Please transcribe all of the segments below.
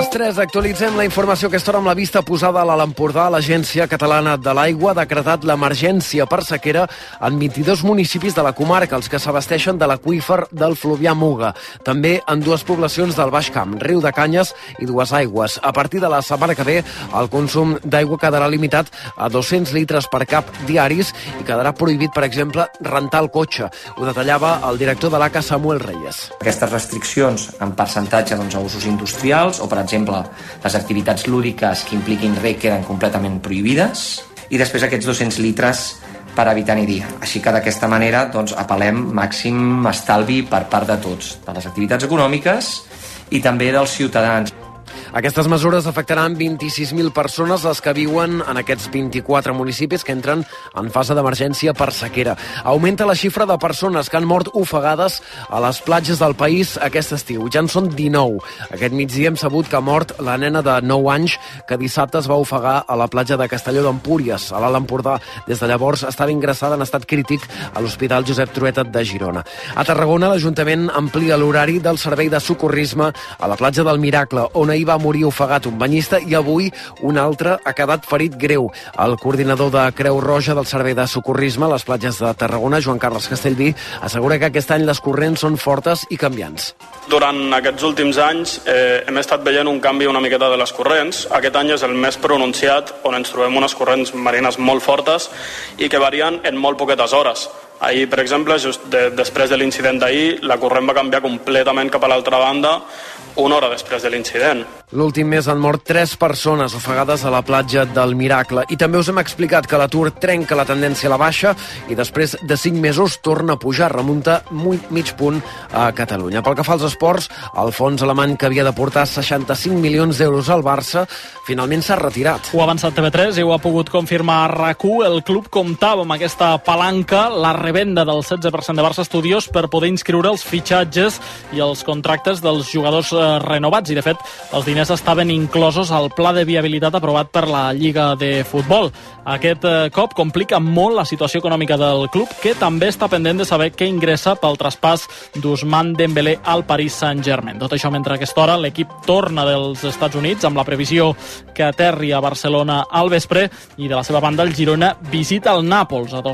3, actualitzem la informació a aquesta hora amb la vista posada a l'Alt Empordà. L'Agència Catalana de l'Aigua ha decretat l'emergència per sequera en 22 municipis de la comarca, els que s'abasteixen de l'aqüífer del Fluvià Muga. També en 2 poblacions del Baix Camp, Riu de Canyes i Duesaigües. A partir de la setmana que ve, el consum d'aigua quedarà limitat a 200 litres per cap diaris i quedarà prohibit, per exemple, rentar el cotxe. Ho detallava el director de l'ACA, Samuel Reyes. Aquestes restriccions en percentatge a usos industrials o, per exemple, les activitats lúdiques que impliquin reg queden completament prohibides, i després aquests 200 litres per habitant i dia. Així que d'aquesta manera apel·lem màxim estalvi per part de tots, de les activitats econòmiques i també dels ciutadans. Aquestes mesures afectaran 26.000 persones, les que viuen en aquests 24 municipis que entren en fase d'emergència per sequera. Augmenta la xifra de persones que han mort ofegades a les platges del país aquest estiu. Ja en són 19. Aquest migdia hem sabut que ha mort la nena de 9 anys que dissabte es va ofegar a la platja de Castelló d'Empúries, a l'Alt Empordà. Des de llavors estava ingressada en estat crític a l'Hospital Josep Trueta de Girona. A Tarragona, l'Ajuntament amplia l'horari del servei de socorrisme a la platja del Miracle, on ahir va morir ofegat un banyista i avui un altre ha quedat ferit greu. El coordinador de Creu Roja del Servei de Socorrisme a les platges de Tarragona, Joan Carles Castellví, assegura que aquest any les corrents són fortes i canviants. Durant aquests últims anys hem estat veient un canvi una miqueta de les corrents. Aquest any és el més pronunciat, on ens trobem unes corrents marines molt fortes i que varien en molt poquetes hores. Ahir, per exemple, just després de l'incident d'ahir, la corrent va canviar completament cap a l'altra banda una hora després de l'incident. L'últim mes han mort 3 persones ofegades a la platja del Miracle. I també us hem explicat que l'atur trenca la tendència a la baixa i després de 5 mesos torna a pujar, remunta mig punt a Catalunya. Pel que fa als esports, el fons alemany que havia d'aportar 65 milions d'euros al Barça finalment s'ha retirat. Ho ha avançat TV3 i ho ha pogut confirmar RAC1. El club comptava amb aquesta palanca, la revenda del 16% de Barça Studios, per poder inscriure els fitxatges i els contractes dels jugadors renovats, i de fet els diners estaven inclosos al pla de viabilitat aprovat per la Lliga de Futbol. Aquest cop complica molt la situació econòmica del club, que també està pendent de saber què ingressa pel traspàs d'Ousmane Dembélé al Paris Saint-Germain. Tot això mentre a aquesta hora l'equip torna dels Estats Units amb la previsió que aterri a Barcelona al vespre, i de la seva banda el Girona visita el Nàpols a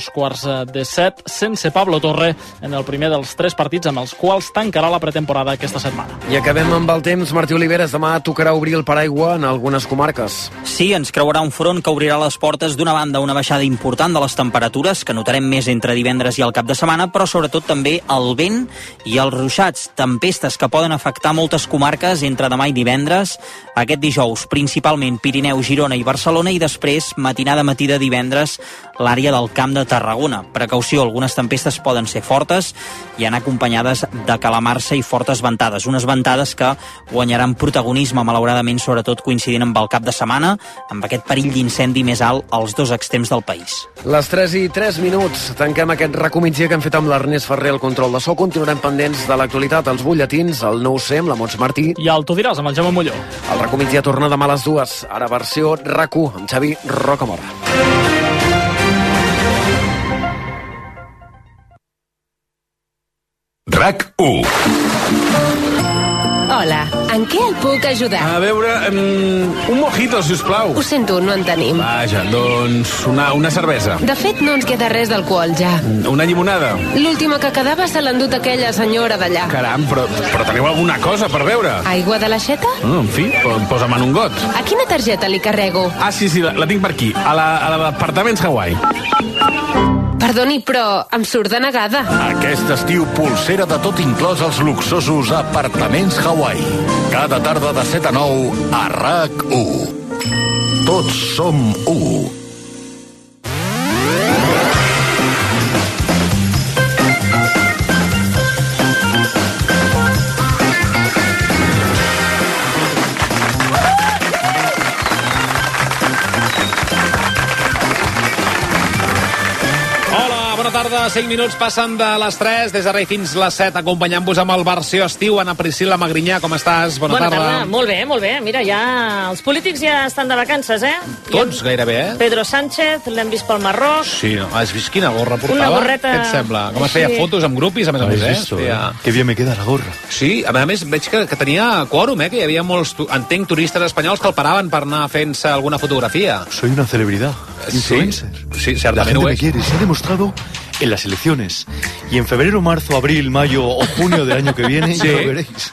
6:45 sense Pablo Torre en el primer dels 3 partits amb els quals tancarà la pretemporada aquesta setmana. I acabem amb el temps. Martí Oliveres, demà tocarà obrir el paraigua en algunes comarques. Sí, ens creuarà un front que obrirà les portes. D'una banda, una baixada important de les temperatures, que notarem més entre divendres i el cap de setmana, però sobretot també el vent i els ruixats, tempestes que poden afectar moltes comarques entre demà i divendres. Aquest dijous, principalment Pirineu, Girona i Barcelona, i després, matinada matí de divendres, l'àrea del Camp de Tarragona. Precaució, algunes tempestes poden ser fortes i anar acompanyades de calamarsa i fortes ventades. Unes ventades que guanyaran protagonisme, malauradament, sobretot coincidint amb el cap de setmana, amb aquest perill d'incendi més alt als 2 extrems del país. Les 3:03. Tanquem aquest recomigdia que hem fet amb l'Ernest Ferrer al control de so. Continuarem pendents de l'actualitat, els butlletins, el 9C amb la Montse Martí. I el Tu diràs amb el Jaume Molló. El recomigdia torna demà a les 2. Ara versió RAC1 amb Xavi Rocamora. RAC1. Hola, en què el puc ajudar? A veure, un mojito, si us plau. Ho sento, no en tenim. Vaja, doncs una cervesa. De fet, no ens queda res d'alcohol, ja. Una llimonada. L'última que quedava se l'ha endut aquella senyora d'allà. Caram, però teniu alguna cosa per beure? Aigua de l'aixeta? En fi, posa'm en un got. A quina targeta li carrego? Ah, sí, la tinc per aquí, a l'Apartaments Hawaii. Perdoni, però em surt denegada. Aquest estiu, polsera de tot inclòs als luxosos Apartaments Hawaii. Cada tarda de 7 a 9 a RAC1. Tots som 1. bona tarda. 5 minuts passen de les 3, des de Rei fins les 7, acompanyant-vos amb el versió estiu. Ana Priscila Magrinyà, com estàs? Bona tarda. Molt bé, molt bé. Mira, ja els polítics ja estan de vacances, Tots, gairebé, Pedro Sánchez, l'hem vist pel Marroc. Sí, has vist quina gorra portava? Una gorreta... Què et sembla? Com es feia fotos amb grupis, a més a més, visto, Que bien me queda la gorra. Sí, a més veig que tenia quòrum, que hi havia molts, entenc, turistes espanyols que el paraven per anar fent-se alguna fotografía. Soy una celebridad, influencer. Sí, la gente me quiere, se ha demostrado en las elecciones. Y en febrero, marzo, abril, mayo o junio del año que viene, ya lo veréis.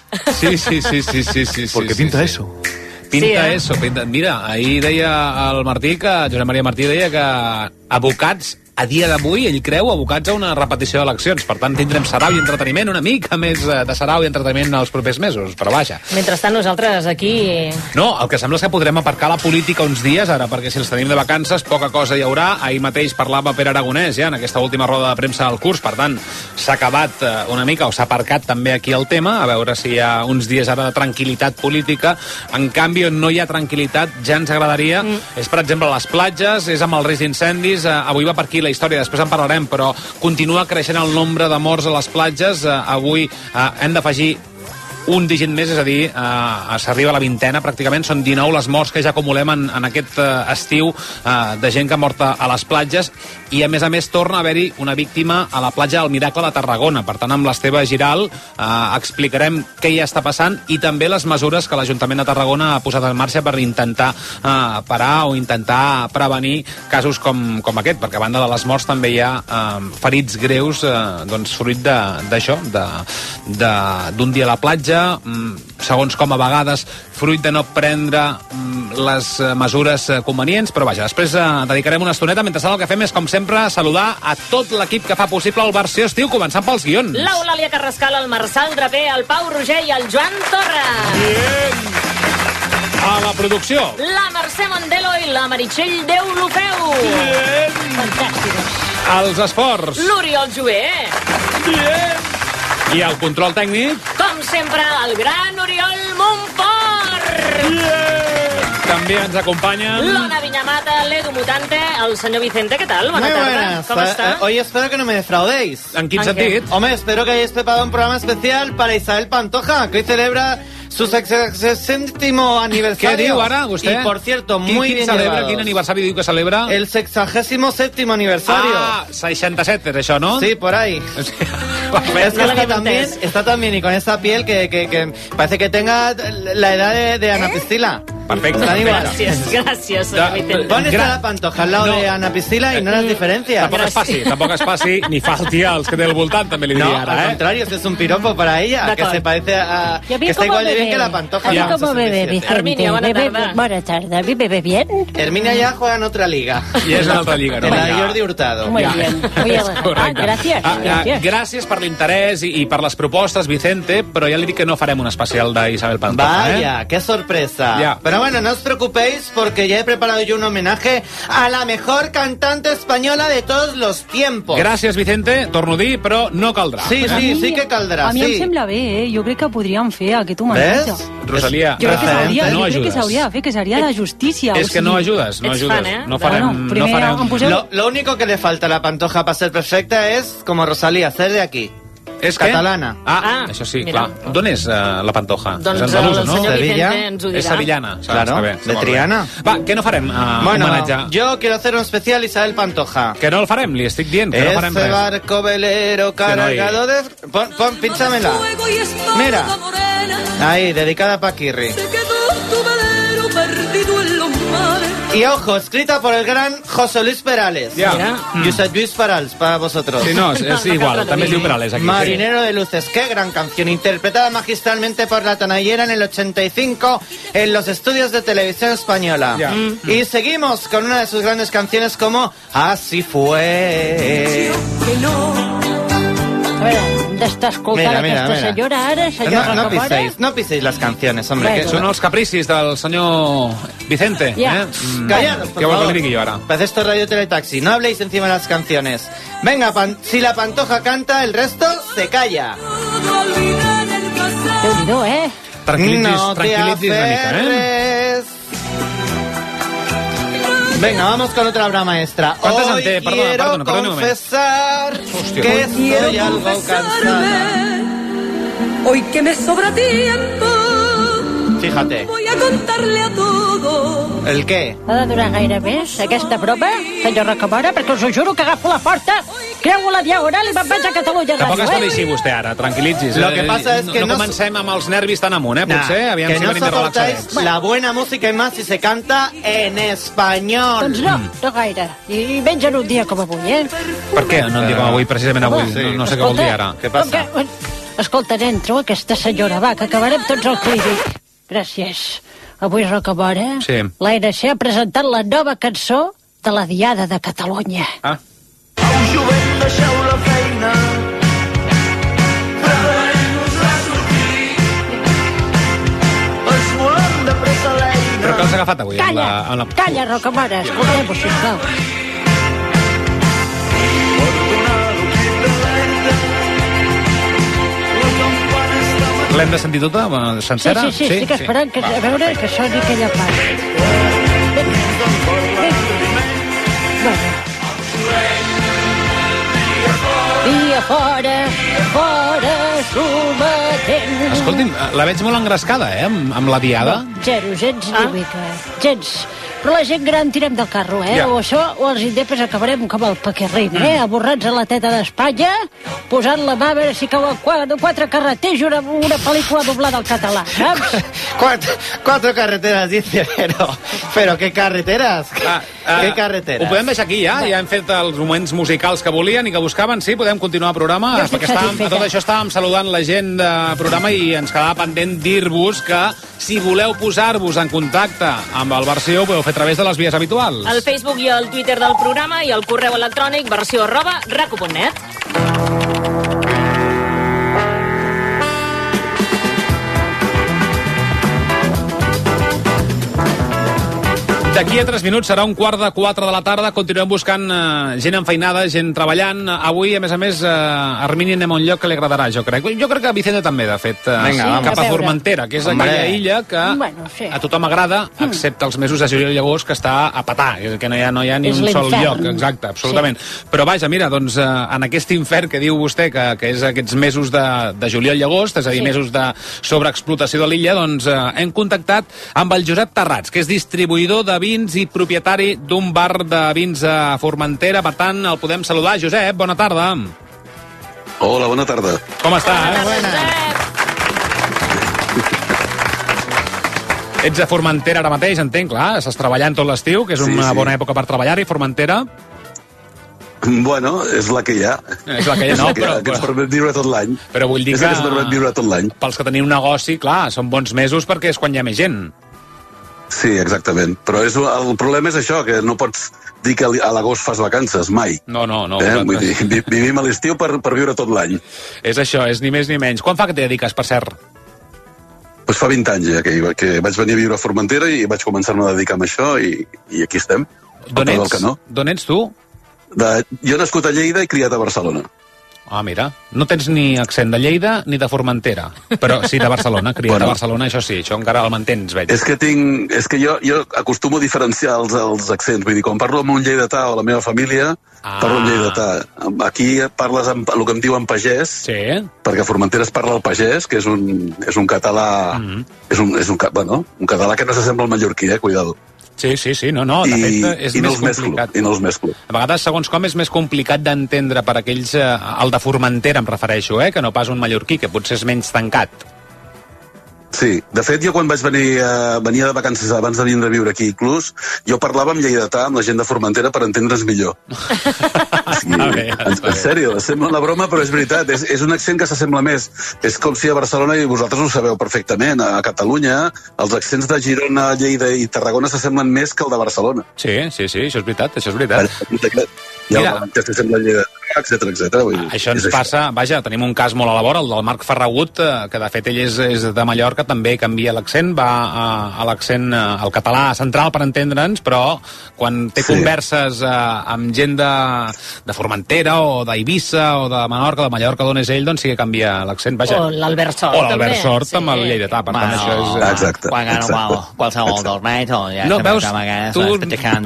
Sí. Porque pinta eso. Pinta eso. Mira, ahir deia el Martí, Josep Maria Martí deia que abocats, a dia d'avui, ell creu, abocats a una repetició d'eleccions. Per tant, tindrem sarau i entreteniment, una mica més de sarau i entreteniment els propers mesos, però vaja. Mentrestant, nosaltres aquí... No, el que sembla és que podrem aparcar la política uns dies ara, perquè si els tenim de vacances, poca cosa hi haurà. Ahir mateix parlava Pere Aragonès, en aquesta última roda de premsa del curs, per tant, s'ha acabat una mica, o s'ha aparcat també aquí el tema, a veure si hi ha uns dies ara de tranquil·litat política. En canvi, on no hi ha tranquil·litat, ja ens agradaria, és, per exemple, les platges, és amb el risc d'incendis, avui va per aquí la història, després en parlarem, però continua creixent el nombre de morts a les platges. Avui hem d'afegir un dígit més, és a dir, s'arriba a la vintena, pràcticament, són 19 les morts que ja acumulem en aquest estiu de gent que ha mort a les platges, i a més torna a haver-hi una víctima a la platja del Miracle de Tarragona. Per tant, amb l'Esteve Giral explicarem què hi està passant i també les mesures que l'Ajuntament de Tarragona ha posat en marxa per intentar parar o intentar prevenir casos com aquest, perquè a banda de les morts també hi ha ferits greus, doncs fruit d'això, d'un dia a la platja, segons com a vegades fruit de no prendre les mesures convenients, però vaja, després dedicarem una estoneta. Mentrestant, el que fem és, com sempre, saludar a tot l'equip que fa possible el versió estiu, començant pels guions. L'Eulàlia Carrascal, el Marçal Draper, el Pau Roger i el Joan Torra. Bien! A la producció, la Mercè Mondelo i la Meritxell Deulofeu. Bien! Fantàstic. Els esports, l'Oriol Jover. Bien! I el control tècnic, com sempre, el gran Oriol Montfort. També ens acompanyen l'Ona Viñamata, l'Edu Mutante, el senyor Vicente. ¿Qué tal? Buenas tardes. ¿Cómo está? Hoy espero que no me defraudéis. ¿En qué sentido? Hombre, espero que hayáis preparado un programa especial para Isabel Pantoja, que hoy celebra su 60º aniversario. Què diu ara, vostè? Y, por cierto, muy bien llevados. Quin aniversari diu que celebra? El 67º aniversario. 67 és això, ¿no? Sí, por ahí. Es que está también, y con esa piel que parece que tenga la edad de Ana Priscila. Perfecte. Gràcies, senyor Vicente. ¿Dónde está la Pantoja? Al lado de Ana Priscila y no las diferencias. Tampoc es passi, ni falti als que té al voltant, també li diria ara, al contrario, este es un piropo para ella, que se parece a... que está igual de bien que la Pantoja. A mí como bebé, Vicente. Herminia, buenas tardes. ¿A mí bebé bien? Herminia ya juega en otra liga. I és en altra lliga, no? En la de Jordi Hurtado. Muy bien. Gràcies. Gràcies per l'interès i per les propostes, Vicente, però ja li dic que no farem un especial d'Isabel Pantoja. Vaya, qué sorpresa. Ya. Pero bueno, no os preocupéis porque ya he preparado yo un homenaje a la mejor cantante española de todos los tiempos. Gràcies, Vicente, torno a dir, però no caldrà. Sí, sí que caldrà. A mi em sembla bé, Jo crec que podríem fer aquest homenatge. Rosalia, jo crec que s'hauria no de fer, que seria de justícia. És que no ajudes. No farem. Lo único que le falta a la Pantoja para ser perfecta es, como Rosalía, ser de aquí. És catalana. Això sí, clar. D'on és la Pantoja? Doncs és andalusa, el senyor Vicente ens ho dirà. És sevillana. Claro, de Triana. Va, què no farem? Bueno, homenatge. yo quiero hacer un especial Isabel Pantoja. Que no el farem, li estic dient, que no farem res. Barco velero cargado de... Pínchamela. Mira. Ahí, dedicada a Paquirri. Y ojo, escrita por el gran José Luis Perales. Ya. Josep Luis Perales, para vosotros. Sí, no, es igual, también es Perales aquí. Marinero de Luces, qué gran canción, interpretada magistralmente por la Tonallera en el 85 en los estudios de Televisión Española. Ya. Y seguimos con una de sus grandes canciones como Así fue. A veure, està escoltant aquesta senyora ara, senyora no piséis las canciones, hombre. Que són els capricis del senyor Vicente. Callados, por favor. Què vol que li digui jo ara? Parece esto Radio Teletaxi, no habléis encima de las canciones. Venga, si la Pantoja canta, el resto se calla. Déu-n'hi-do, Tranquil·litzis una mica, Venga, vamos con otra obra maestra. ¿Cuántas Hoy en té? Perdona un moment. confesar que estoy algo cansada. Hoy que me sobra tiempo, Fíjate. voy a contarle a todo. ¿El què? Ha de durar gaire més, aquesta broma, senyor Rocamora, perquè us ho juro que agafo la porta, creuo la diagonal i me'n vaig a Catalunya Tampoc Ràdio, està així vostè ara, tranquil·litzis. Lo que pasa es que no comencem amb els nervis tan amunt, potser. Aviam que si no venim de soportáis relaxadets. la buena música y más si se canta en español. Doncs no gaire. I menys en un dia com avui, Per què? No en dic com avui, precisament avui. No sé què vol dir ara. Què passa? Escolta, entro aquesta senyora, va, que acabarem tots al clínic. Gràcies. Avui, Rocamora, l'ANC ha presentat la nova cançó de la Diada de Catalunya. Ah. Au jovent, deixeu la feina. Preparem-nos a sortir. Esmolem de pressa l'eina. Però què has agafat avui? Calla, Rocamora, escoltem-ho, sisplau. L'hem de sentir tota, sencera? Sí, estic esperant que, a veure que soni aquella part. Via fora, sometent. Escolti'm, la veig molt engrescada, amb la diada. Zero, gens ni mica. Gens. Però la gent gran tirem del carro, Ja. O això, o els indepes acabarem com el Paquirrin, aborrats a la teta d'Espanya, posant la mà a veure si cauen quatre carreters i una pel·lícula doblada al català, saps? Cuatro carreteras, dice, pero ¿qué carreteras? ¿Qué carreteras? Ho podem deixar aquí ja? Ja hem fet els moments musicals que volien i que buscaven, sí? Podem continuar el programa? Jo estic Perquè a satisfeta. tot això estàvem saludant la gent de programa i ens quedava pendent dir-vos que si voleu posar-vos en contacte amb el Versió ho podeu fer a través de les vies habituals. El Facebook i el Twitter del programa i el correu electrònic versió@raco.net. D'aquí a 3 minuts serà 3:15 de la tarda. Continuem buscant gent enfeinada, gent treballant. Avui, a més, Armini anem a un lloc que li agradarà, jo crec. Jo crec que Vicente també, de fet. Vinga, cap a Formentera, que és aquella illa que a tothom agrada, excepte els mesos de juliol i agost, que està a petar, que no hi ha ni És un sol l'infern. lloc. Exacte, absolutament. Sí. Però vaja, mira, doncs, en aquest infern que diu vostè, que és aquests mesos de juliol i agost, és a dir, mesos de sobreexplotació de l'illa, doncs hem contactat amb el Josep Terrats, que és distribuïdor de vins i propietari d'un bar de vins a Formentera. Per tant, el podem saludar. Josep, bona tarda. Hola, bona tarda. Com està? Ets a Formentera ara mateix, entenc, clar. Estàs treballant tot l'estiu, que és una bona època per treballar-hi, Formentera. Bueno, és la que hi ha. És la que hi ha, no, però... Que ens permet viure tot l'any. Però vull dir és que ens permet viure tot l'any. Pels que teniu un negoci, clar, són bons mesos perquè és quan hi ha més gent. Sí, exactament. Però el problema és això, que no pots dir que a l'agost fas vacances, mai. No. Vull dir, vivim a l'estiu per viure tot l'any. És això, és ni més ni menys. Quan fa que t'hi dediques, per cert? Pues fa 20 anys ja que vaig venir a viure a Formentera i vaig començar-me a dedicar a això i aquí estem. D'on ets tu? Jo he nascut a Lleida i criat a Barcelona. Ah, mira, no tens ni accent de Lleida ni de Formentera, però sí de Barcelona, criat a Barcelona, això sí, això encara el mantens, veig. És que jo acostumo a diferenciar els accents, vull dir, quan parlo amb un lleidatà o la meva família, parlo amb lleidatà. Aquí parles amb el que em diuen pagès, perquè a Formentera es parla el pagès, que és un català, és un català que no s'assembla al mallorquí, cuidado. Sí, no, de fet és més complicat. I no els mesclo. A vegades, segons com, és més complicat d'entendre per aquells, el de Formentera em refereixo, que no pas un mallorquí, que potser és menys tancat. Sí, de fet, jo quan venia de vacances abans de vindre a viure aquí inclús, jo parlava amb lleidatà, amb la gent de Formentera, per entendre's millor. En sèrio, sembla una broma, però és veritat, és un accent que s'assembla més. És com si a Barcelona, i vosaltres ho sabeu perfectament, a Catalunya, els accents de Girona, Lleida i Tarragona s'assemblen més que el de Barcelona. Sí, això és veritat, això és veritat. Hi ha el que s'assembla a Lleida. etcètera. Això ens passa, vaja, tenim un cas molt a la vora, el del Marc Ferragut, que de fet ell és de Mallorca, també canvia l'accent, va a l'accent, al català central per entendre'ns, però quan té converses amb gent de Formentera o d'Eivissa o de Menorca, de Mallorca, d'on és ell, doncs sí que canvia l'accent, vaja. O l'Albert Sort, o l'Albert Sort amb el lleidatà, per tant això és... Exacte. Qualsevol dels mates, o ja no, veus, tu no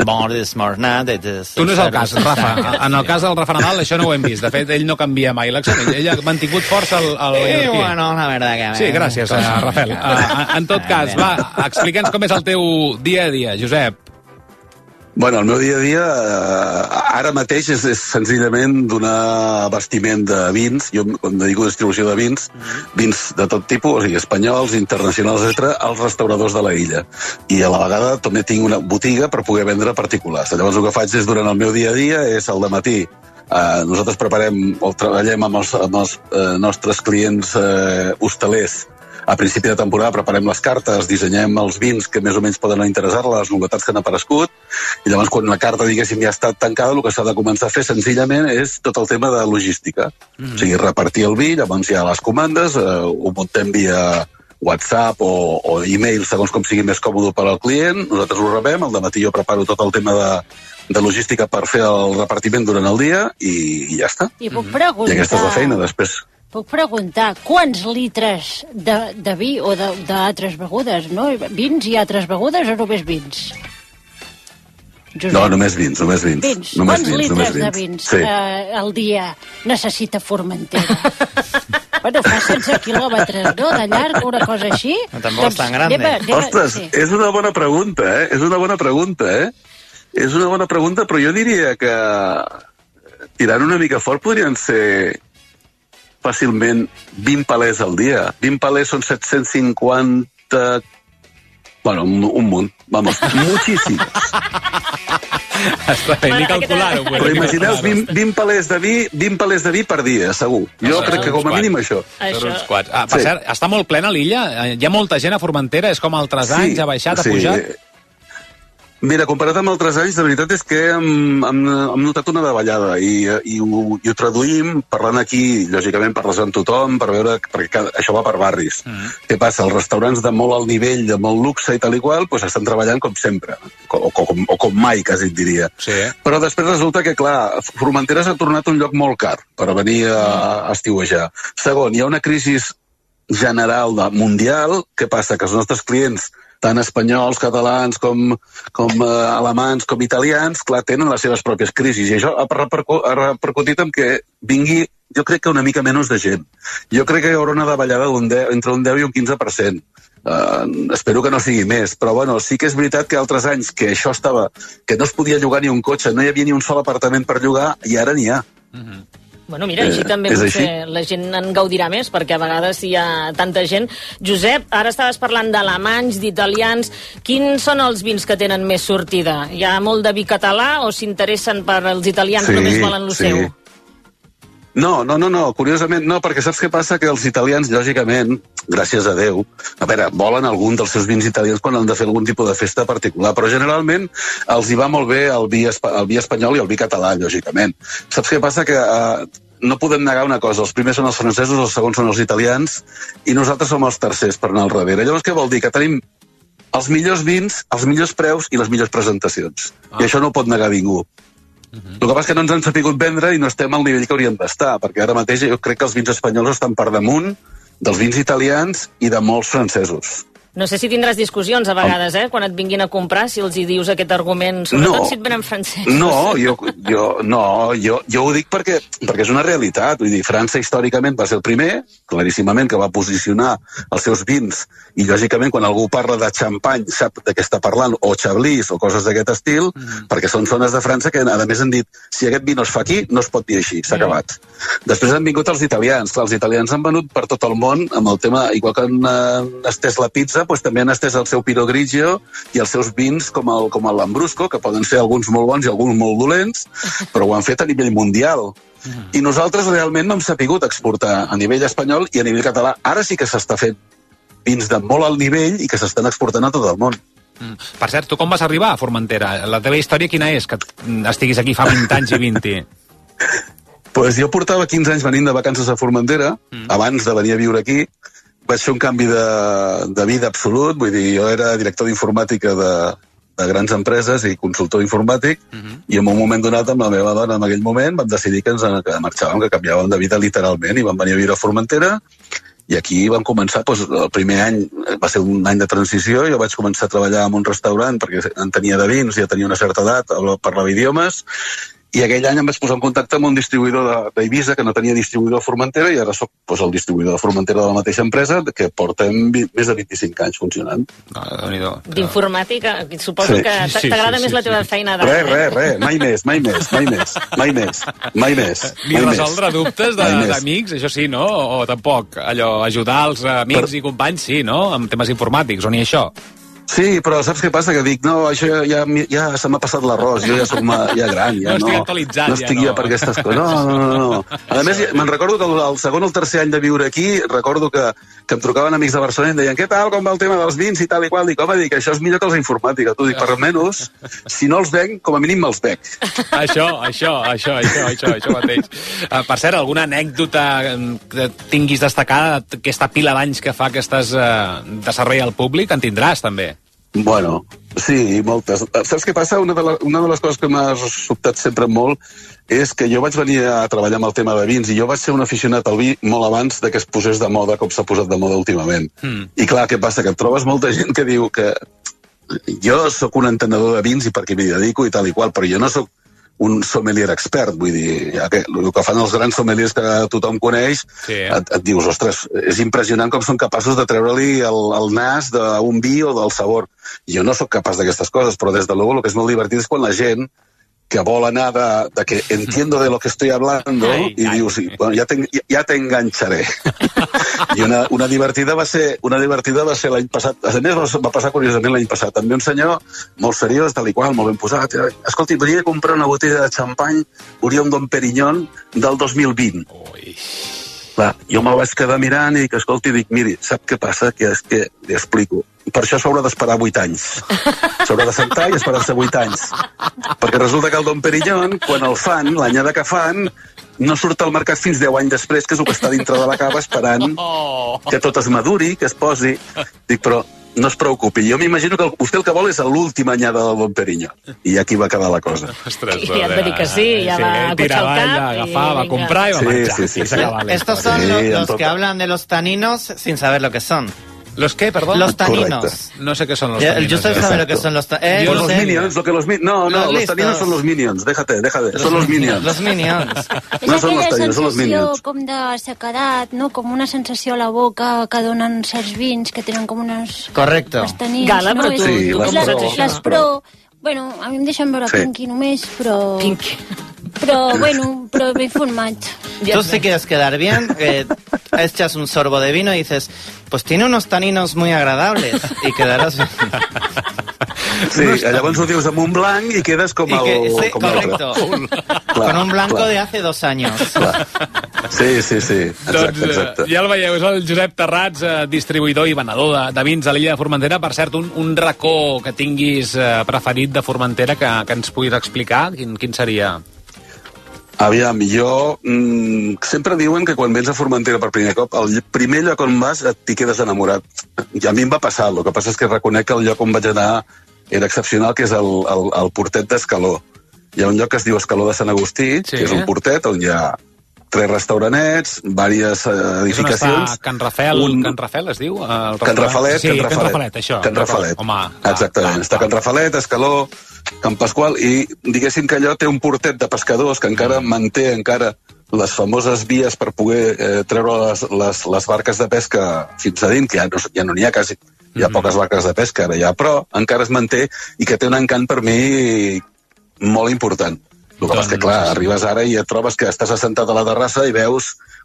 és el cas, Rafa. En el cas del Rafa Nadal això no ho hem vist. De fet, ell no canvia mai l'accent. Ell ha mantingut força el bueno, la verdad que... Sí, gràcies, Rafael. En tot cas, va, explica'ns com és el teu dia a dia, Josep. Bueno, el meu dia a dia ara mateix és senzillament donar abastiment de vins. Jo em dedico a distribució de vins, vins de tot tipus, o sigui, espanyols, internacionals, etc., als restauradors de la illa. I a la vegada també tinc una botiga per poder vendre a particulars. Llavors el que faig és, durant el meu dia a dia, és al dematí. Nosaltres preparem o treballem amb els nostres clients hostalers. A principi de temporada preparem les cartes, dissenyem els vins que més o menys poden interessar-la, les novetats que han aparegut, i llavors quan la carta, diguéssim, ja està tancada, el que s'ha de començar a fer senzillament és tot el tema de logística. O sigui, repartir el vi, llavors hi ha les comandes, ho muntem via WhatsApp o e-mail, segons com sigui més còmode per al client, nosaltres ho rebem, al dematí jo preparo tot el tema de logística per fer el repartiment durant el dia i ja està. I puc preguntar... I aquesta és la feina, després... Puc preguntar quants litres de vi o d'altres begudes, no? Vins i altres begudes o només vins? Josep. No, només vins. Quants litres de vins al dia necessita Formentera? Bueno, fa 16 quilòmetres, no?, de llarg, una cosa així. No, tampoc és tan gran. Ostres, és una bona pregunta, eh? És una bona pregunta, però jo diria que tirant una mica fort podrien ser fàcilment 20 palers al dia. 20 palers són 750... Bueno, un munt. Vamos, muchísimos. Està bé, ni calcular-ho. Però imagineu 20 palers de vi per dia, segur. Jo crec que com a mínim això. Per cert, està molt plena l'illa? Hi ha molta gent a Formentera? És com altres anys? Ha baixat, ha pujat? Mira, comparat amb altres anys, la veritat és que hem notat una davallada i ho traduïm parlant aquí, lògicament parles amb tothom per veure, perquè això va per barris. Què passa? Els restaurants de molt alt nivell, de molt luxe i tal i qual, doncs estan treballant com sempre, o com mai, quasi et diria. Però després resulta que, clar, Formentera s'ha tornat un lloc molt car per venir a estiuejar. Segon, hi ha una crisi general mundial. Què passa? Que els nostres clients, tant espanyols, catalans, com alemans, com italians, clar, tenen les seves pròpies crisis. I això ha repercutit en que vingui, jo crec que una mica menys de gent. Jo crec que hi haurà una davallada entre un 10 i un 15%. Espero que no sigui més, però bueno, sí que és veritat que altres anys que això estava, que no es podia llogar ni un cotxe, no hi havia ni un sol apartament per llogar, i ara n'hi ha. Bueno, mira, així també potser la gent en gaudirà més, perquè a vegades hi ha tanta gent. Josep, ara estaves parlant d'alemanys, d'italians. Quins són els vins que tenen més sortida? Hi ha molt de vi català o s'interessen per els italians, només volen lo seu? No, curiosament no, perquè saps què passa? Que els italians, lògicament, gràcies a Déu, a veure, volen algun dels seus vins italians quan han de fer algun tipus de festa particular, però generalment els hi va molt bé el vi espanyol i el vi català, lògicament. Saps què passa? Que no podem negar una cosa, els primers són els francesos, els segons són els italians, i nosaltres som els tercers per anar al darrere. Llavors què vol dir? Que tenim els millors vins, els millors preus i les millors presentacions. I això no ho pot negar ningú. El que passa és que no ens han sapigut vendre i no estem al nivell que hauríem d'estar, perquè ara mateix jo crec que els vins espanyols estan per damunt dels vins italians i de molts francesos. No sé si tindràs discussions a vegades, quan et vinguin a comprar, si els hi dius aquest argument, sobretot si et venen francesos. No, jo ho dic perquè és una realitat. Vull dir, França històricament va ser el primer, claríssimament, que va posicionar els seus vins, i lògicament quan algú parla de xampany sap de què està parlant, o xablís, o coses d'aquest estil, perquè són zones de França que, a més, han dit, si aquest vi no es fa aquí, no es pot dir així, s'ha acabat. Després han vingut els italians. Clar, els italians han venut per tot el món amb el tema, igual que han estès la pizza, doncs també han estès el seu Pinot Grigio i els seus vins com el Lambrusco, que poden ser alguns molt bons i alguns molt dolents, però ho han fet a nivell mundial. I nosaltres realment no hem sapigut exportar a nivell espanyol i a nivell català. Ara sí que s'està fent vins de molt alt nivell i que s'estan exportant a tot el món. Per cert, tu com vas arribar a Formentera? La teva història quina és, que estiguis aquí fa 20 anys i 20? Pues jo portava 15 anys venint de vacances a Formentera, abans de venir a viure aquí. Vaig fer un canvi de vida absolut, vull dir, jo era director d'informàtica de grans empreses i consultor informàtic, i en un moment donat amb la meva dona en aquell moment vam decidir que ens marxàvem, que canviàvem de vida literalment, i vam venir a viure a Formentera, i aquí vam començar, el primer any va ser un any de transició, jo vaig començar a treballar en un restaurant perquè en tenia de vins, ja tenia una certa edat, parlava idiomes, i aquell any em vaig posar en contacte amb un distribuïdor d'Eivissa que no tenia distribuïdor a Formentera, i ara soc el distribuïdor de Formentera de la mateixa empresa, que portem més de 25 anys funcionant. D'informàtica, suposo que t'agrada més la teva feina de... Res, mai més. Ni resoldre dubtes d'amics, això sí, no? O tampoc? Allò, ajudar els amics i companys, sí, no? En temes informàtics, o ni això? Sí, però saps què passa? Que dic, no, això ja se m'ha passat l'arròs, jo ja soc ja gran, ja no estic ja per aquestes coses. No. A més, me'n recordo que el segon o el tercer any de viure aquí, recordo que em trucaven amics de Barcelona i em deien, què tal, com va el tema dels vins i tal i qual? Dic, home, això és millor que els informàtica. Tu dic, per almenys, si no els venc, com a mínim me'ls bec. Això mateix. Per cert, alguna anècdota que tinguis destacada d'aquesta pila d'anys que fa que estàs de servei al públic? En tindràs, també. Bueno, sí, moltes. Saps què passa? Una de les coses que m'ha sobtat sempre molt és que jo vaig venir a treballar amb el tema de vins i jo vaig ser un aficionat al vi molt abans de que es posés de moda com s'ha posat de moda últimament. I clar, què passa? Que et trobes molta gent que diu que jo sóc un entenedor de vins i perquè m'hi dedico i tal i qual, però jo no sóc un sommelier expert, vull dir, el que fan els grans sommeliers que tothom coneix, et dius, ostres, és impressionant com són capaços de treure-li el nas d'un vi o del sabor. Jo no sóc capaç d'aquestes coses, però des de luego el que és molt divertit és quan la gent que vol anar de que entiendo de lo que estoy hablando i diu, sí, bueno, ja te engancharé. I una divertida va ser l'any passat, a més va passar curiosament l'any passat, també un senyor molt seriós, tal i qual, molt ben posat, escolti, venia a comprar una botella de xampany Orion Dom Perignon del 2020. Clar, jo me'l vaig quedar mirant i que, escolti, dic, miri, sap què passa? Que és que, li explico, per això s'haurà d'esperar 8 anys. S'haurà de sentar i esperar-se 8 anys. Perquè resulta que el Dom Perignon, quan el fan, l'anyada que fan, no surt al mercat fins 10 anys després, que és el que està dintre de la cava esperant que tot es maduri, que es posi. Dic, però no es preocupi, jo m'imagino que vostè el que vol és l'última anyada del Dom Perignon. I aquí va quedar la cosa. I ja et va dir que sí, ja va cotxar el cap. Va agafar, va comprar i va marxar. Sí. Estos son los que hablan de los taninos sin saber lo que son. ¿Los qué, perdón? Los taninos. Correcto. No sé qué son los taninos. Yo sabe lo que son los taninos. Los minions, No, los taninos son los minions. Déjate. Son los minions. Los minions. No són los taninos, són los minions. Com de sequedat, no? Com una sensació a la boca que donen certs vins que tenen com unes... Correcto. Tanins, Gala, però no? tu com saps això? Les pro... Bueno, a mi em deixen veure Pinky només, però... Pinky. Pero bueno, pero me informat. Tú si quieres quedar bien, echas un sorbo de vino y dices, pues tiene unos taninos muy agradables y quedarás bien. Sí, llavors ho dius amb un blanc i quedes com el... Sí, correcto. Con un blanco de hace 2 años. Sí. Exacte. Ja el veieu, és el Josep Terrats, distribuïdor i venedor de vins a l'illa de Formentera. Per cert, un racó que tinguis preferit de Formentera que ens puguis explicar, quin seria? Aviam, jo... sempre diuen que quan vens a Formentera per primer cop, el primer lloc on vas t'hi quedes enamorat. I a mi em va passar, el que passa és que reconec que el lloc on vaig anar era excepcional, que és el portet d'Escaló. Hi ha un lloc que es diu Escaló de Sant Agustí, que és un portet on hi ha 3 restauranets, diverses edificacions. Can Rafel es diu? Can Rafalet, sí, Can Rafalet, això. Can Rafalet. Home, exactament. Està Can Rafalet, Escaló, Can Pasqual, i diguéssim que allò té un portet de pescadors que encara manté les famoses vies per poder treure les barques de pesca fins a dins, que ja no n'hi ha quasi, hi ha poques barques de pesca ara ja, però encara es manté i que té un encant per mi molt important. El que passa és que, clar, arribes ara i et trobes que estàs assentat a la terrassa i veus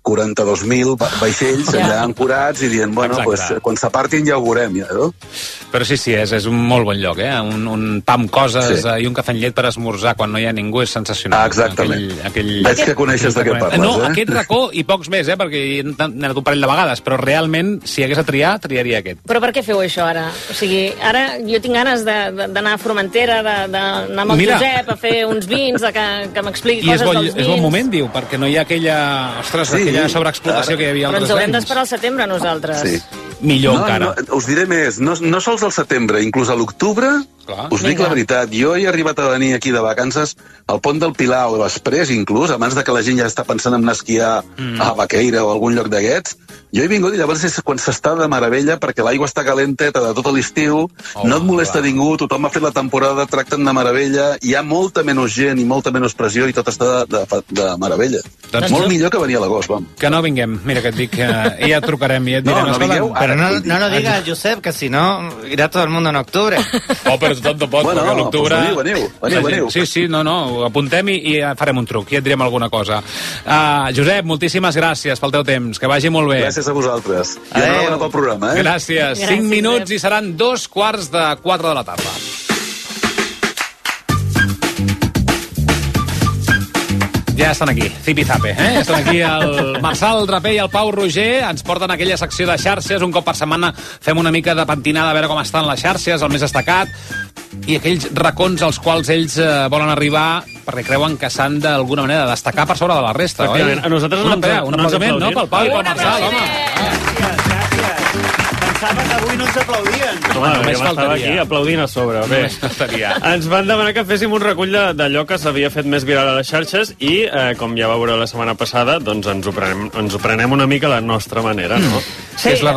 42.000 vaixells allà ancorats i dient, bueno, pues, quan s'apartin ja ho veurem, ja, no? Però sí, és un molt bon lloc, un pa amb coses i un cafè amb llet per esmorzar quan no hi ha ningú és sensacional. Exactament. Veig que coneixes de què parles, No, aquest racó i pocs més, perquè he anat un parell de vegades, però realment, si hagués a triar, triaria aquest. Però per què feu això ara? O sigui, ara jo tinc ganes d'anar a Formentera, d'anar amb el Josep a fer uns vins, que m'expliqui coses dels vins. I és bon moment, diu, perquè no hi ha aquella sobreexplotació que hi havia altres anys. Però ens haurem d'esperar al setembre, nosaltres. Sí. Millor encara. Us diré més, no sols al setembre, inclús a l'octubre, us dic la veritat, jo he arribat a venir aquí de vacances al Pont del Pilar o després, inclús, abans de que la gent ja està pensant en anar a esquiar a Baqueira o a algun lloc d'aquests, jo he vingut i llavors és quan s'està de meravella perquè l'aigua està calenteta de tot l'estiu, no et molesta ningú, tothom ha fet la temporada, tracten de meravella, hi ha molta menys gent i molta menys pressió i tot està de meravella. Molt millor que venir a l'agost, vam. Que no vinguem, mira que et dic, ja et trucarem i et direm... No vingueu, pero no lo digas, Josep, que si no irá todo el mundo en octubre. Oh, però tant no pot, perquè a l'octubre... Veniu. Sí, no, ho apuntem i farem un truc, i et direm alguna cosa. Josep, moltíssimes gràcies pel teu temps, que vagi molt bé. Gràcies a vosaltres. I enhorabona pel programa, Gràcies. 5 minuts i seran 3:45 de la tarda. Ja estan aquí, zipizape, Estan aquí el Marçal Draper i el Pau Roger, ens porten aquella secció de xarxes, un cop per setmana fem una mica de pentinada a veure com estan les xarxes, el més destacat, i aquells racons als quals ells volen arribar perquè creuen que s'han d'alguna manera de destacar per sobre de la resta, oi? A nosaltres un aplaudiment, no? Pel Pau i pel Marçal, home. Pensava que avui no ens aplaudien. Home, només faltaria. Aquí aplaudint a sobre. Bé, ens van demanar que féssim un recull d'allò que s'havia fet més viral a les xarxes i, com ja va veure la setmana passada, doncs ens ho prenem una mica a la nostra manera, no? Sí. És la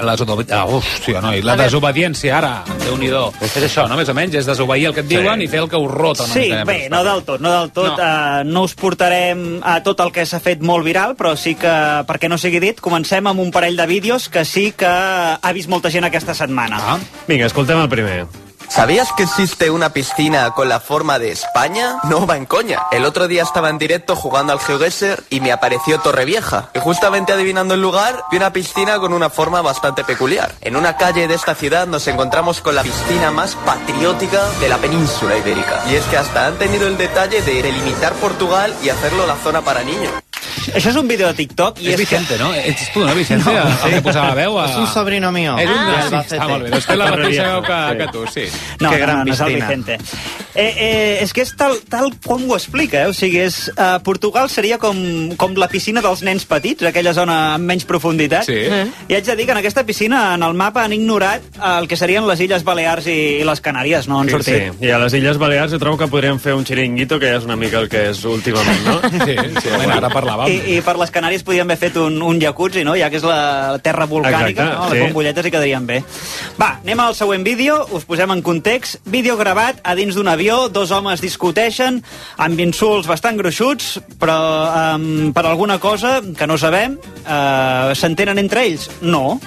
desobediència, ara, Déu-n'hi-do. És això, no? Més o menys, és desobeir el que et diuen i fer el que us rota. Sí, bé, no del tot. No us portarem a tot el que s'ha fet molt viral, però sí que, perquè no sigui dit, comencem amb un parell de vídeos que sí que ha vist molta gent aquesta setmana. Vinga, escoltem el primer. ¿Sabías que existe una piscina con la forma de España? No va en coña. El otro día estaba en directo jugando al GeoGuessr y me apareció Torrevieja. Y justamente adivinando el lugar, vi una piscina con una forma bastante peculiar. En una calle de esta ciudad nos encontramos con la piscina más patriótica de la península ibérica. Y es que hasta han tenido el detalle de delimitar Portugal y hacerlo la zona para niños. Això és un vídeo de TikTok i és Vicente, no? Ets tu, no, Vicente? El que posava la veu? És un sobrino mío. Està molt bé, és la mateixa veu que tu, sí. No, no és el Vicente. És que és tal com ho explica, O sigui, Portugal seria com la piscina dels nens petits, aquella zona amb menys profunditat. Sí. I haig de dir que en aquesta piscina, en el mapa, han ignorat el que serien les Illes Balears i les Canàries, no han sortit. Sí, i a les Illes Balears jo trobo que podríem fer un xiringuito, que ja és una mica el que és últimament, no? Sí, ara parlàvem. I per les Canàries podríem haver fet un jacuzzi, no? Ja que és la terra volcànica, no? Les bombolletes hi quedarien bé. Va, anem al següent vídeo, us posem en context. Vídeo gravat a dins d'un avió, dos homes discuteixen amb insults bastant gruixuts, però per alguna cosa que no sabem, s'entenen entre ells? No.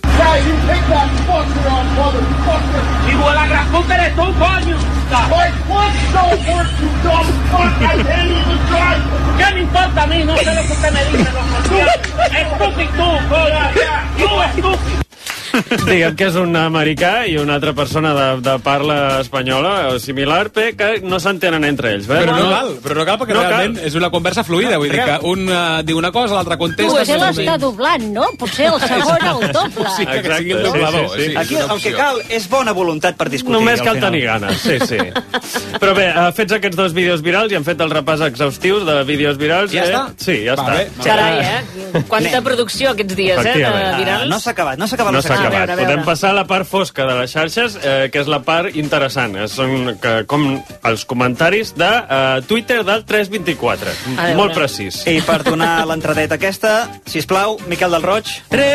Digo, la gran puta eres tú, coño. Pues what's so worth you dumb fuck? I can't even drive. ¿Qué me importa a mí? No sé lo que usted me dice, loco. Estúpido, coño. Tú, estúpido. Diguem que és un americà i una altra persona de parla espanyola o similar, que no s'entenen entre ells. Però no cal, perquè realment és una conversa fluida, vull dir que un diu una cosa, l'altre contesta... Tu, ell està doblant, no? Potser el segon el doble. Sí, que sigui el doblador. Aquí el que cal és bona voluntat per discutir. Només cal tenir ganes, sí. Però bé, fets aquests dos vídeos virals i han fet el repàs exhaustiu de vídeos virals... Ja està? Sí, ja està. Carai, quanta producció aquests dies, virals? No s'ha acabat. Podem passar a la part fosca de les xarxes, que és la part interessant. Són com els comentaris de Twitter del 324. Molt precís. I per donar l'entradeta aquesta, sisplau, Miquel del Roig.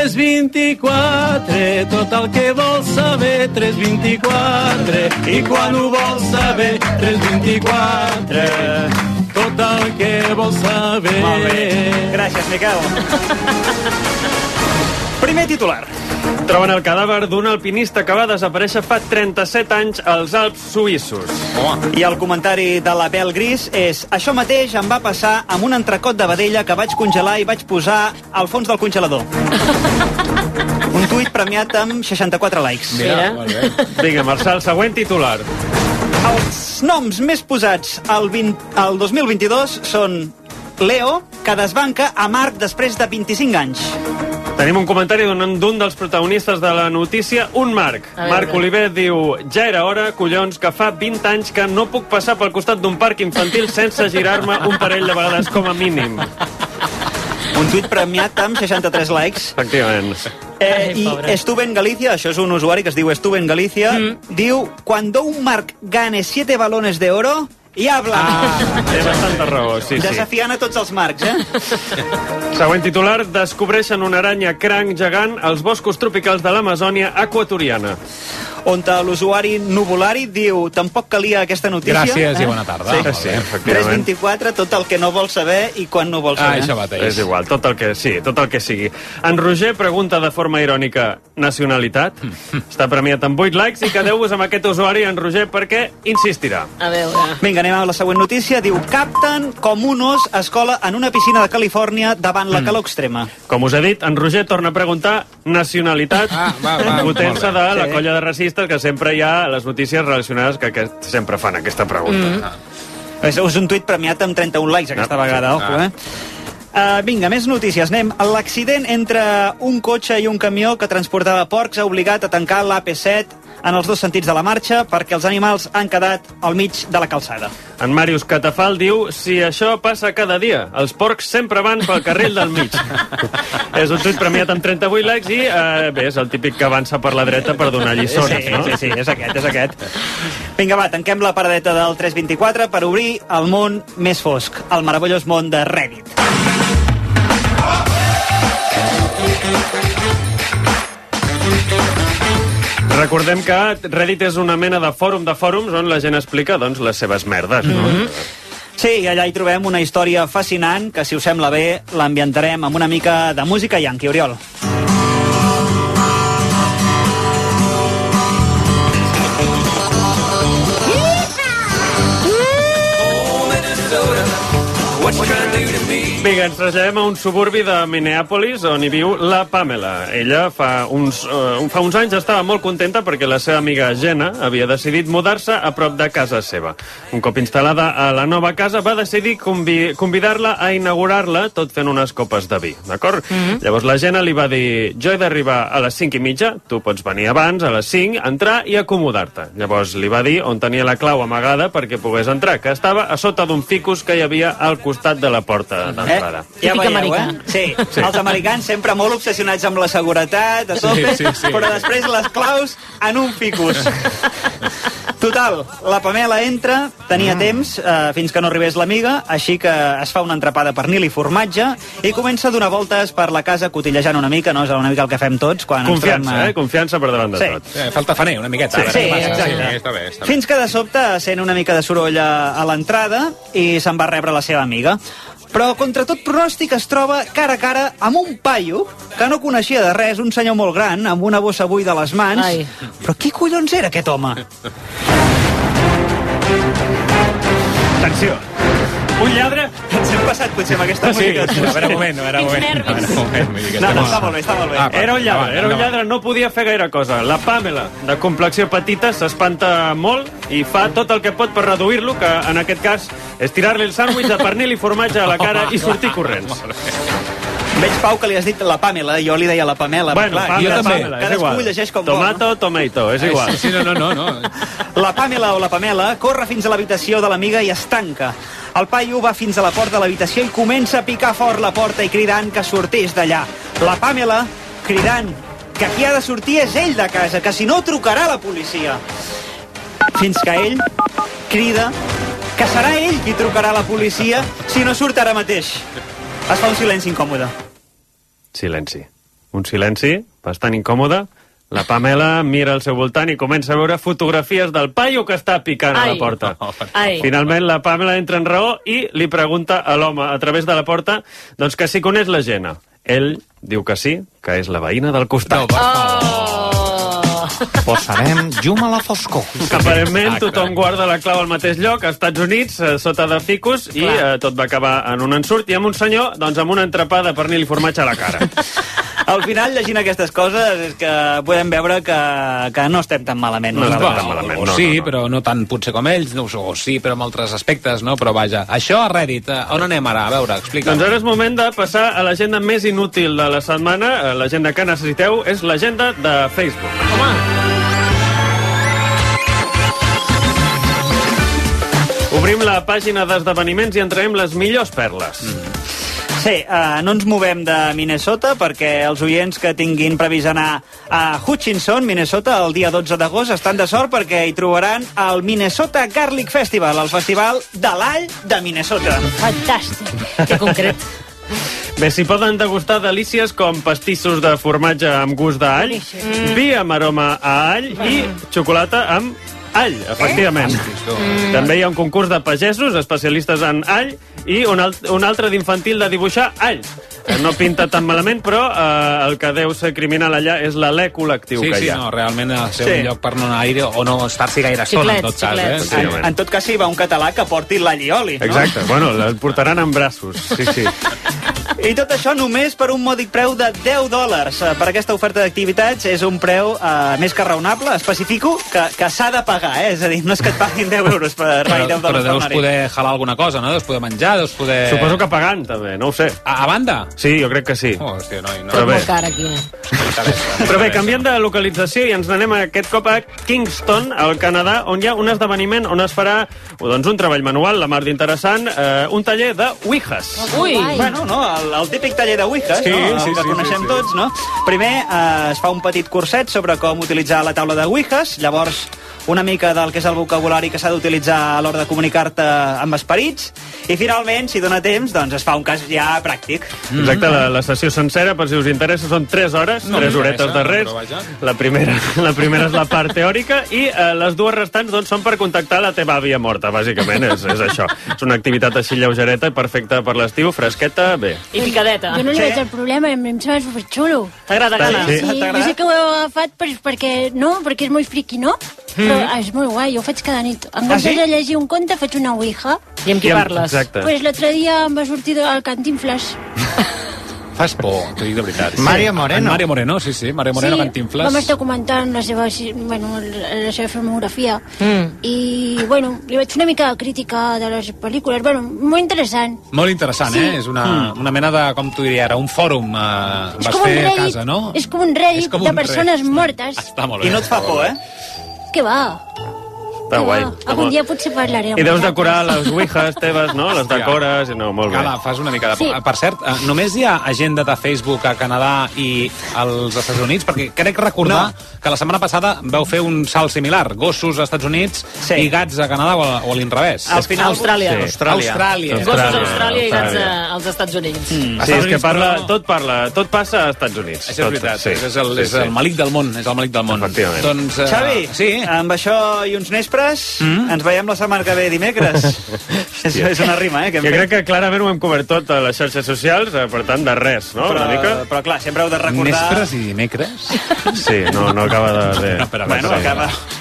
324, tot el que vols saber, 324. I quan ho vols saber, 324. Tot el que vols saber. Molt bé. Gràcies, Miquel. Primer titular. Troben el cadàver d'un alpinista que va desaparèixer fa 37 anys als Alps suïssos. I el comentari de la Bel Gris és: això mateix em va passar amb un entrecot de vedella que vaig congelar i vaig posar al fons del congelador. Un tuit premiat amb 64 likes. Mira. Vinga, Marçal, següent titular. Els noms més posats al 2022 són Leo, que desbanca a Marc després de 25 anys. Tenim un comentari d'un dels protagonistes de la notícia, un Marc. Marc Oliver diu: ja era hora, collons, que fa 20 anys que no puc passar pel costat d'un parc infantil sense girar-me un parell de vegades com a mínim. Un tuit premiat amb 63 likes. Efectivament. I Estuve en Galicia, això és un usuari que es diu Estuve en Galicia, diu: cuando un Marc gane 7 balones de oro, i habla. Té bastanta raó, sí. Desafiant a tots els Marcs, Següent titular: descobreixen una aranya cranc gegant als boscos tropicals de l'Amazònia equatoriana. On l'usuari Nuvolari diu: tampoc calia aquesta notícia. Gràcies i bona tarda. Sí, efectivament. 324, tot el que no vol saber i quan no vol saber. Això mateix. És igual, tot el que sigui. En Roger pregunta de forma irònica: nacionalitat? Està premiat amb 8 likes i quedeu-vos amb aquest usuari, en Roger, perquè insistirà. A veure. Vinga, anem a la següent notícia. Diu: capten com un os a escola en una piscina de Califòrnia davant la calor extrema. Com us he dit, en Roger torna a preguntar nacionalitat, fotent-se de la colla de racistes que sempre hi ha a les notícies relacionades que sempre fan aquesta pregunta. És un tuit premiat amb 31 likes aquesta vegada, ojo, vinga, més notícies. Anem. L'accident entre un cotxe i un camió que transportava porcs ha obligat a tancar l'AP7 en els dos sentits de la marxa perquè els animals han quedat al mig de la calçada. En Màrius Catafal diu: si això passa cada dia, els porcs sempre van pel carril del mig. És un tuit premiat amb 38 likes i bé, és el típic que avança per la dreta per donar lliçons, no? Sí, és aquest. Vinga, va, tanquem la paradeta del 324 per obrir el món més fosc, el meravellós món de Reddit. Recordem que Reddit és una mena de fòrum de fòrums on la gent explica, doncs, les seves merdes, no? Sí, i allà hi trobem una història fascinant que, si us sembla bé, l'ambientarem amb una mica de música yankee. Oriol. Vinga, ens traslladem a un suburbi de Minneapolis on hi viu la Pamela. Ella fa uns anys estava molt contenta perquè la seva amiga Jenna havia decidit mudar-se a prop de casa seva. Un cop instal·lada a la nova casa va decidir convidar-la a inaugurar-la tot fent unes copes de vi, d'acord? Llavors la Jenna li va dir: jo he d'arribar a les 5:30, tu pots venir abans, a les 5, entrar i acomodar-te. Llavors li va dir on tenia la clau amagada perquè pogués entrar, que estava a sota d'un ficus que hi havia al costat de la porta d'entrada. Ja veieu, Sí, els americans sempre molt obsessionats amb la seguretat, a tope, però després les claus en un ficus. Total, la Pamela entra, tenia temps fins que no arribés l'amiga, així que es fa una entrepà de pernil i formatge i comença a donar voltes per la casa cotillejant una mica, no? És una mica el que fem tots quan confiança, confiança per davant de tot. Falta faner, una miqueta. Sí, exacte. Està bé. Fins que de sobte sent una mica de soroll a l'entrada i se'n va rebre la seva amiga. Però contra tot pronòstic es troba cara a cara amb un paio que no coneixia de res, un senyor molt gran, amb una bossa buida a les mans. Però qui collons era aquest home? Atenció! Un lladre... Ens hem passat potser amb aquesta música. A veure, un moment. No, està molt bé. Era un lladre, no podia fer gaire cosa. La Pamela, de complexió petita, s'espanta molt i fa tot el que pot per reduir-lo, que en aquest cas és tirar-li el sàndwich de pernil i formatge a la cara i sortir corrents. Veig, Pau, que li has dit la Pamela, jo li deia la Pamela. Bueno, clar, jo també. Cadascú llegeix com vol. Tomato, és igual. Sí, no. La Pamela o la Pamela corre fins a l'habitació de l'amiga i es tanca. El paio va fins a la porta de l'habitació i comença a picar fort la porta i cridant que sortís d'allà. La Pamela cridant que qui ha de sortir és ell de casa, que si no trucarà a la policia. Fins que ell crida que serà ell qui trucarà a la policia si no surt ara mateix. Es fa un silenci incòmode. Silenci. Un silenci bastant incòmode. La Pamela mira al seu voltant i comença a veure fotografies del paio que està picant a la porta. Finalment, la Pamela entra en raó i li pregunta a l'home a través de la porta doncs que si coneix la Jenna. ell diu que sí, que és la veïna del costat. Posarem llum a la foscor. Aparentment, tothom guarda la clau al mateix lloc, als Estats Units, sota de ficus, i tot va acabar en un ensurt, i amb un senyor, doncs, amb un entrepà de pernil i formatge a la cara. Al final, llegint aquestes coses, és que podem veure que no estem tan malament. No estem tan malament. O sí, però no tant potser com ells, o sí, però en altres aspectes, no? Però vaja, això a Reddit, on anem ara? A veure, explica'm. Doncs ara és moment de passar a l'agenda més inútil de la setmana. L'agenda que necessiteu és l'agenda de Facebook. Home! Obrim la pàgina d'esdeveniments i en traiem les millors perles. Sí, no ens movem de Minnesota perquè els oients que tinguin previst anar a Hutchinson, Minnesota, el dia 12 d'agost, estan de sort perquè hi trobaran el Minnesota Garlic Festival, el festival de l'all de Minnesota. Fantàstic. Que concret. Bé, s'hi poden degustar delícies com pastissos de formatge amb gust d'all, vi amb aroma a all i xocolata amb all, efectivament. També hi ha un concurs de pagesos, especialistes en all, i un altre d'infantil de dibuixar all. No pinta tan malament, però el que deu ser criminal allà és l'alè col·lectiu que hi ha. Sí, no, realment ha de ser un lloc per no anar-hi o no estar-s'hi gaire estona, en tot cas. En tot cas, si va un català que porti l'all i oli, no? Exacte, bueno, el portaran en braços, sí. I tot això només per un mòdic preu de $10. Per aquesta oferta d'activitats és un preu més que raonable. Especifico que s'ha de pagar, És a dir, no és que et paguin $10 per $10 Però deus poder jalar alguna cosa, no? Deus poder menjar, deus poder... Suposo que pagant, també, no ho sé. A banda? Sí, jo crec que sí. Hòstia, no. Però bé. Molt car, aquí. Però bé, canviant de localització i ens n'anem aquest cop a Kingston, al Canadà, on hi ha un esdeveniment on es farà doncs, un treball manual, la mar d'interessant, un taller de ouijas. Ui! Bueno, no, el típic taller de ouijas, sí, no? Sí, que coneixem tots, no? Primer es fa un petit curset sobre com utilitzar la taula de ouijas, llavors una mica del que és el vocabulari que s'ha d'utilitzar a l'hora de comunicar-te amb esperits, i finalment, si dona temps, doncs es fa un cas ja pràctic. Exacte, la sessió sencera, per si us interessa, són 3 hores, 3 horetes de res. La primera és la part teòrica i les dues restants doncs, són per contactar la teva àvia morta, bàsicament, és això. És una activitat així lleugereta i perfecta per l'estiu, fresqueta, bé. I picadeta. Jo no li veig el problema, em sembla superxulo. T'agrada, Gana? Sí, jo sé que ho heu agafat perquè és molt friqui, no? Però és molt guai, jo ho faig cada nit. En comptes de llegir un conte, faig una ouija. I amb qui parles? Exacte. Pues l'altre dia em va sortir el Cantinflas. Fas por, t'ho dic de veritat. Mario Moreno. Mario Moreno, sí. Mario Moreno, Cantinflas. Vam estar comentant la seva filmografia. I, bueno, li vaig fer una mica de crítica de les pel·lícules. Bueno, molt interessant. Molt interessant, És una mena de, com t'ho diria ara, un fòrum vas fer a casa, no? És com un Reddit de persones mortes. Està molt bé. I no et fa por, Què va? Està guai. Algun dia potser parlaré. I deus decorar les ouijas teves, no? Les decores, no, molt bé. Cala, fas una mica de... Sí. Per cert, només hi ha agenda de Facebook a Canadà i als Estats Units? Perquè crec recordar que la setmana passada vau fer un salt similar. Gossos als Estats Units i gats a Canadà o a l'inrevés. Al final, Austràlia. Austràlia. Gossos a Austràlia i gats als Estats Units. Sí, és que tot passa als Estats Units. Això és veritat, és el malic del món. És el malic del món. Efectivament. Doncs, Xavi, amb això i uns nespres, ens veiem la setmana que ve dimecres. És una rima, que crec que clarament ho hem cobert tot a les xarxes socials, per tant, de res, no? Però clar, sempre heu de recordar... Nespres i dimecres? Sí, no acaba de... Bueno, acaba...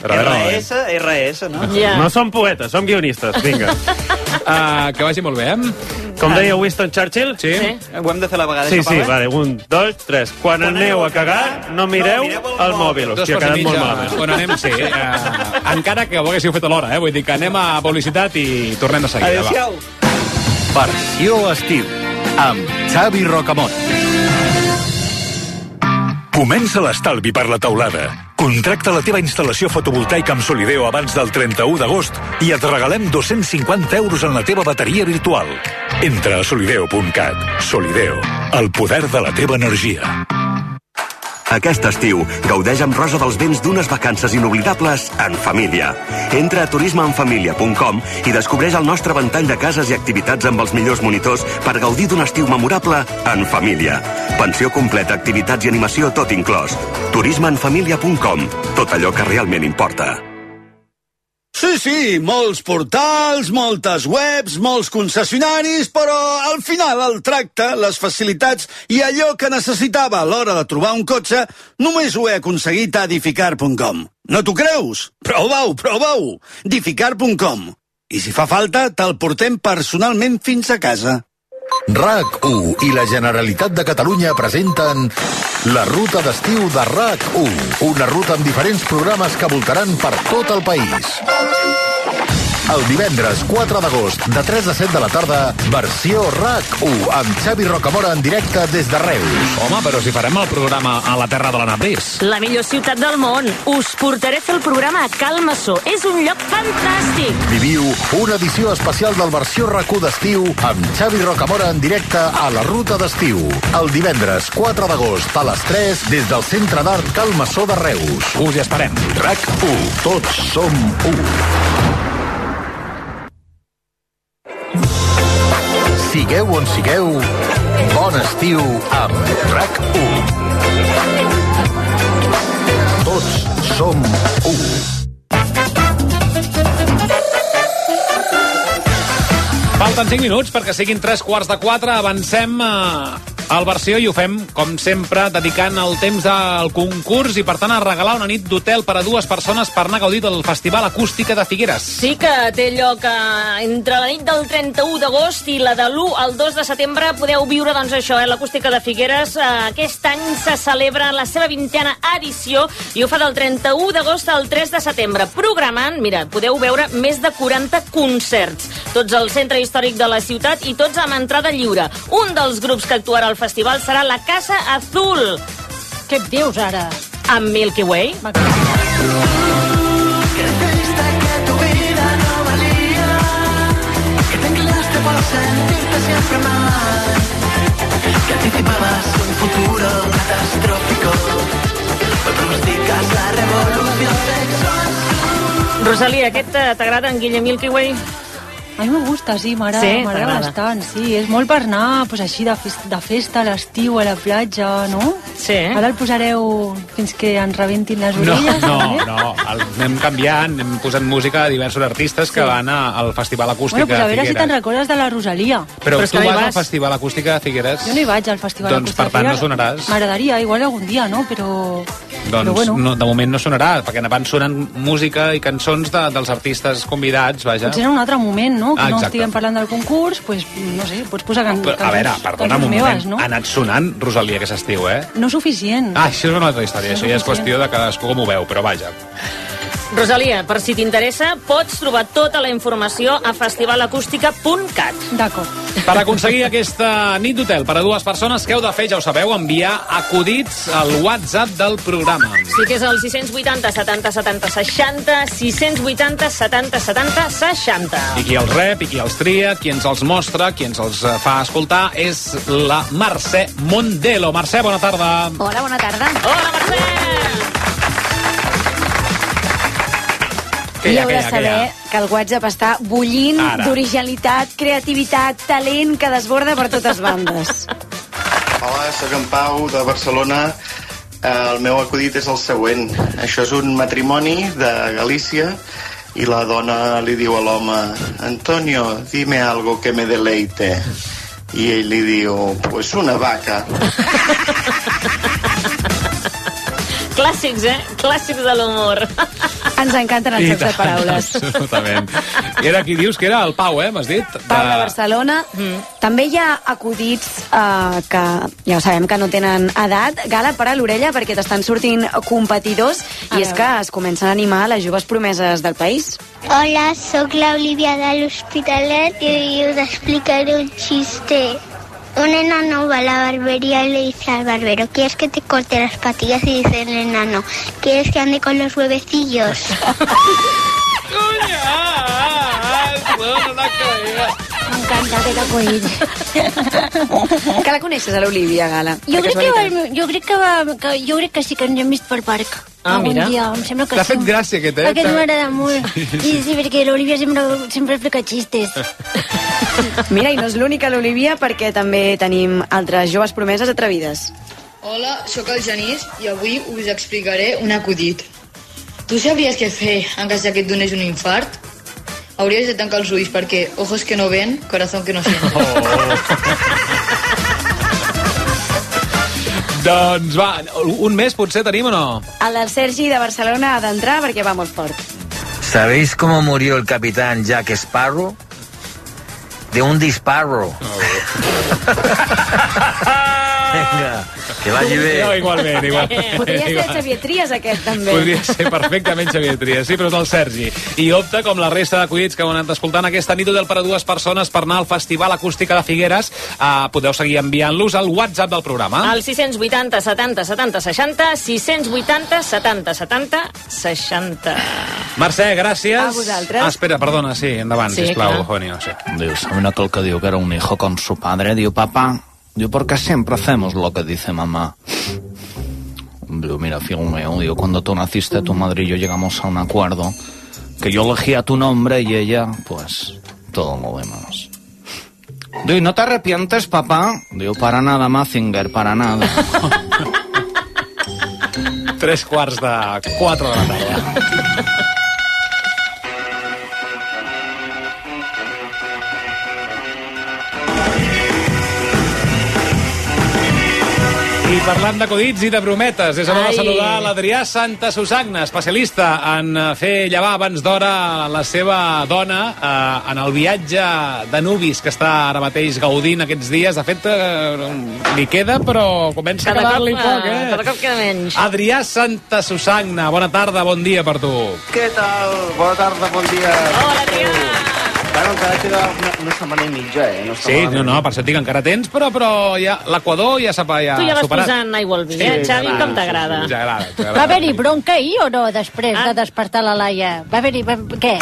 RS, no? No som poetes, som guionistes, vinga. Que vagi molt bé, Com deia Winston Churchill? Sí. Ho hem de fer la vegada. Sí, vale, 1, 2, 3. Quan aneu a cagar, no mireu el mòbil. Hòstia, ha quedat molt malament. Quan anem, sí. Encara que ho haguéssiu fet a l'hora, vull dir que anem a publicitat i tornem de seguida. Adéu-siau. Versió estiu, amb Xavi Rocamont. Comença l'estalvi per la teulada. Contracta la teva instal·lació fotovoltaica amb Solideo abans del 31 d'agost i et regalem 250 euros en la teva bateria virtual. Entra a solideo.cat. Solideo, el poder de la teva energia. Aquest estiu, gaudeix amb Rosa dels Vents d'unes vacances inoblidables en família. Entra a turismeenfamilia.com i descobreix el nostre ventall de cases i activitats amb els millors monitors per gaudir d'un estiu memorable en família. Pensió completa, activitats i animació tot inclòs. turismeenfamilia.com. Tot allò que realment importa. Sí, molts portals, moltes webs, molts concessionaris, però al final el tracte, les facilitats i allò que necessitava a l'hora de trobar un cotxe només ho he aconseguit a Dificar.com. No t'ho creus? Prova-ho! Dificar.com. I si fa falta, te'l portem personalment fins a casa. RAC1 i la Generalitat de Catalunya presenten la ruta d'estiu de RAC1, una ruta amb diferents programes que voltaran per tot el país. El divendres 4 d'agost, de 3 a 7 de la tarda, versió RAC1, amb Xavi Rocamora en directe des de Reus. Home, però si farem el programa a la terra de l'Anabés. La millor ciutat del món. Us portaré a fer el programa a Cal Massó. És un lloc fantàstic. Viviu una edició especial del versió RAC1 d'estiu amb Xavi Rocamora en directe a la ruta d'estiu. El divendres 4 d'agost a les 3 des del Centre d'Art Cal Massó de Reus. Us hi esperem. RAC1. Tots som u. Sigueu on sigueu, bon estiu amb RAC1. Tots som u. Falten 5 minuts perquè siguin 3:45. Avancem al versió i ho fem, com sempre, dedicant el temps al concurs i, per tant, a regalar una nit d'hotel per a 2 persones per anar a gaudir del Festival Acústica de Figueres. Sí que té lloc entre la nit del 31 d'agost i la de l'1 al 2 de setembre. Podeu viure, doncs, això, l'Acústica de Figueres. Aquest any se celebra la seva 20a edició i ho fa del 31 d'agost al 3 de setembre. Programant, mira, podeu veure més de 40 concerts, tots al centre històric de la ciutat i tots amb entrada lliure. Un dels grups que actuarà al festival serà la Casa Azul. Què et dius ara? Amb Milky Way. Que te anclaste para sentirte siempre mal, que anticipabas un futuro catastrófico, pronosticas la revolución sexual. Rosalía, aquest t'agrada en Guille Milky Way? A mi me gusta, sí, m'agrada bastant, sí. És molt per anar pues, així de festa a l'estiu, a la platja, no? Sí. Ara el posareu fins que ens rebentin les orelles? No, anem canviant, anem posant música de diversos artistes que van al Festival Acústica de Figueres. Bueno, pues a veure si te'n recordes de la Rosalia. Però tu vas al Festival Acústica de Figueres? Jo no hi vaig al Festival Acústica de Figueres. Doncs per tant no sonaràs. M'agradaria, igual algun dia, no? Però bueno. No, de moment no sonarà, perquè van sonant música i cançons dels artistes convidats, vaja. Potser en un altre moment, no? Que no estiguem parlant del concurs, pues, no sé, pots posar cançons a veure, perdona'm un moment, no? Ha anat sonant Rosalia aquest estiu, No suficient. Això és una altra història, això ja és qüestió de cadascú com ho veu, però vaja. Rosalia, per si t'interessa, pots trobar tota la informació a festivalacústica.cat. D'acord. Per aconseguir aquesta nit d'hotel per a 2 persones, què heu de fer, ja ho sabeu, enviar acudits al WhatsApp del programa. Sí que és el 680 70 70 60, 680 70 70 60. I qui els rep, i qui els tria, qui ens els mostra, qui ens els fa escoltar, és la Mercè Mondelo. Mercè, bona tarda. Hola, bona tarda. Hola, Mercè! I heu de saber que el WhatsApp està bullint d'originalitat, creativitat, talent que desborda per totes bandes. Hola, soc en Pau, de Barcelona. El meu acudit és el següent. Això és un matrimoni de Galícia i la dona li diu a l'home: Antonio, dime algo que me deleite. I ell li diu: pues una vaca. Clàssics, Clàssics de l'humor. Ens encanten els jocs de paraules. Absolutament. I era qui dius que era el Pau, m'has dit? Pau de Barcelona. També hi ha acudits que ja ho sabem que no tenen edat. Gala, para l'orella perquè t'estan sortint competidors i és que es comencen a animar les joves promeses del país. Hola, sóc l'Olivia de l'Hospitalet y os explicaré un chiste. Un enano va a la barbería y le dice al barbero: ¿quieres que te corte las patillas? Y dice el enano: ¿quieres que ande con los huevecillos? M'encanta aquest acudit. Que la coneixes, a l'Olivia, Gala? Jo crec que sí que ens hem vist pel parc. Mira. Dia, em sembla que t'ha fet gràcia aquest, Aquest m'agrada molt. Sí, perquè l'Olivia sempre explica xistes. Mira, i no és l'única l'Olivia, perquè també tenim altres joves promeses atrevides. Hola, sóc el Genís i avui us explicaré un acudit. Tu sabries què fer en cas que et donés un infart? Hauries de tancar els ulls perquè ojos que no ven, corazón que no siente. Doncs va, un mes potser tenim o no? El Sergi de Barcelona ha d'entrar perquè va molt fort. ¿Sabéis cómo murió el capitán Jack Sparrow? De un disparo. Vinga, que vagi bé. No, igualment. Podria ser Xavier Trias, aquest, també. Podria ser perfectament Xavier Trias, sí, però és el Sergi. I opta, com la resta d'acudits que heu anat escoltant aquesta nit del per a dues persones per anar al Festival Acústica de Figueres. Podeu seguir enviant-los al WhatsApp del programa. Al 680 70 70 60, 680 70 70 60. Mercè, gràcies. A vosaltres. Espera, perdona, sí, endavant, Sí, sisplau, clar. Jonio. Sí. Digo, ¿saben aquel que digo que era un hijo con su padre? Digo, papá, digo, porque siempre hacemos lo que dice mamá. Digo, mira, fijo mío, digo, cuando tú naciste, tu madre y yo llegamos a un acuerdo, que yo elegía tu nombre y ella, pues, todo lo demás. Digo, ¿y no te arrepientes, papá? Digo, para nada, Mazinger, para nada. 3:45 de la tarda. I parlant d'acudits i de brometes, és hora de saludar l'Adrià Santa Susagna, especialista en fer llevar abans d'hora la seva dona en el viatge de Nubis que està ara mateix gaudint aquests dies. De fet, li queda, però comença a quedar-li poc, Cada cop queda menys. Adrià Santa Susagna, bona tarda, bon dia per tu. Què tal? Bona tarda, bon dia. Hola, Adrià. Bueno, encara queda una setmana i mitja, No està Sí, malament. no, per això et dic, encara tens, però ja l'Equador ja s'ha superat. Tu ja vas posant aigua al vi, Xavi, com t'agrada? Ens agrada. Va haver-hi bronca ahir o no, després de despertar la Laia? Va haver-hi... Què?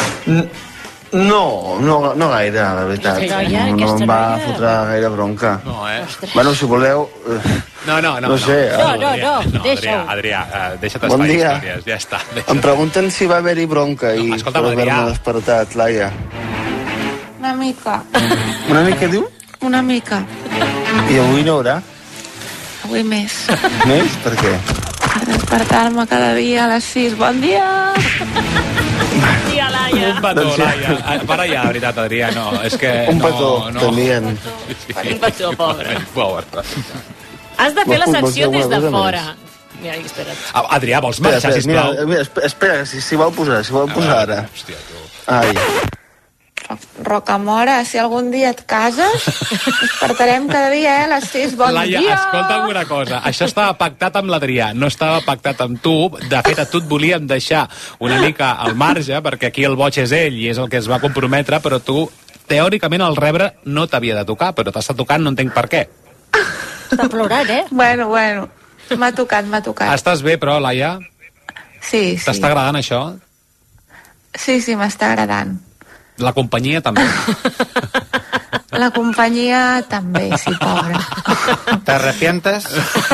No gaire, la veritat. Aquesta noia, no aquesta em va noia. fotre gaire bronca. No, Bueno, si voleu... No sé. deixa-ho. Adrià, deixa't Bon espai dia. històries, ja està. Em pregunten si va haver-hi bronca i escolta'm, per Adrià. haver-me despertat, Laia. Una mica. Una mica, diu? Una mica. I avui no haurà? Avui més. Més? Per què? Per despertar-me cada dia a les 6. Bon dia! Bon dia, Laia. Un petó, Laia. Para ja, de veritat, Adrià, no. És que Un no, petó, tenien. Un petó, pobre. Pobre. Has de fer la Vols fer secció des alguna de cosa fora. Mira, espera't. Adrià, vols marxar, sisplau? Espera, si vol posar ara. Hòstia, tu. Ai. Rocamora, si algun dia et cases, despertarem cada dia, a les 6. Bon Laia, dia! escolta'm una cosa. Això estava pactat amb l'Adrià, no estava pactat amb tu. De fet, a tu et volíem deixar una mica al marge, perquè aquí el boig és ell i és el que es va comprometre, però tu, teòricament, al rebre no t'havia de tocar, però t'està tocant, no entenc per què. Està plorant, Bueno, m'ha tocat. Estàs bé, però, Laia? Sí. T'està agradant això? Sí, m'està agradant. La companyia també. La companyia també, sí, pobra. ¿T'arrepientes?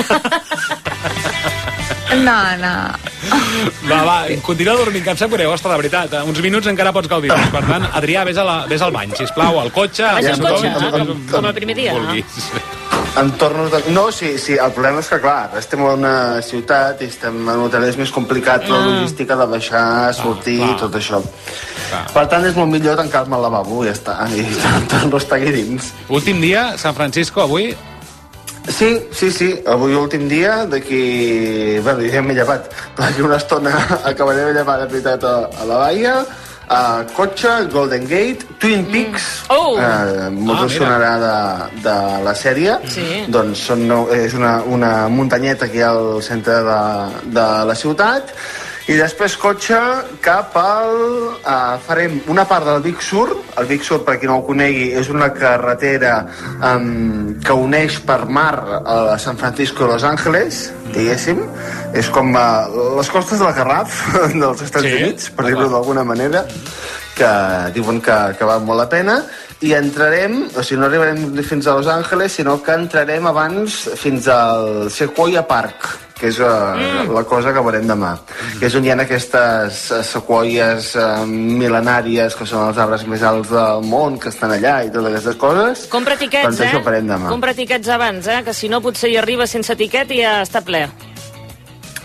No. Va, continua dormint, que em sap greu, ostres, de veritat. Uns minuts encara pots gaudir. Per tant, Adrià, vés al bany, sisplau, al cotxe. Vaig al cotxe, com el primer dia. Entornos de... No, sí, el problema és que, clar, estem en una ciutat i estem en un hotel, és més complicat la logística de baixar, sortir i tot això. Per tant, és molt millor tancar-me al lavabo i ja està, i no estar aquí dins. Últim dia, San Francisco, avui? Sí, avui últim dia, d'aquí... Bé, ja m'he llevat, d'aquí una estona acabaré de llevar, de veritat, a la Baia, cotxe, Golden Gate, Twin Peaks, molt us sonarà de la sèrie. Doncs és una muntanyeta aquí al centre de la ciutat, i després cotxe cap al... farem una part del Big Sur. El Big Sur, per qui no ho conegui, és una carretera que uneix per mar a San Francisco i Los Angeles, diguéssim. És com les costes de la Garraf dels Estats Units, per dir-ho d'alguna manera, que diuen que val molt la pena. I entrarem, o sigui, no arribarem fins a Los Angeles, sinó que entrarem abans fins al Sequoia Park, que és la cosa que veurem demà, que és on hi ha aquestes sequoies mil·lenàries, que són els arbres més alts del món, que estan allà i totes aquestes coses. Compra tiquets, doncs això farem demà. Compra tiquets abans, que si no potser hi arriba sense tiquet i ja està ple.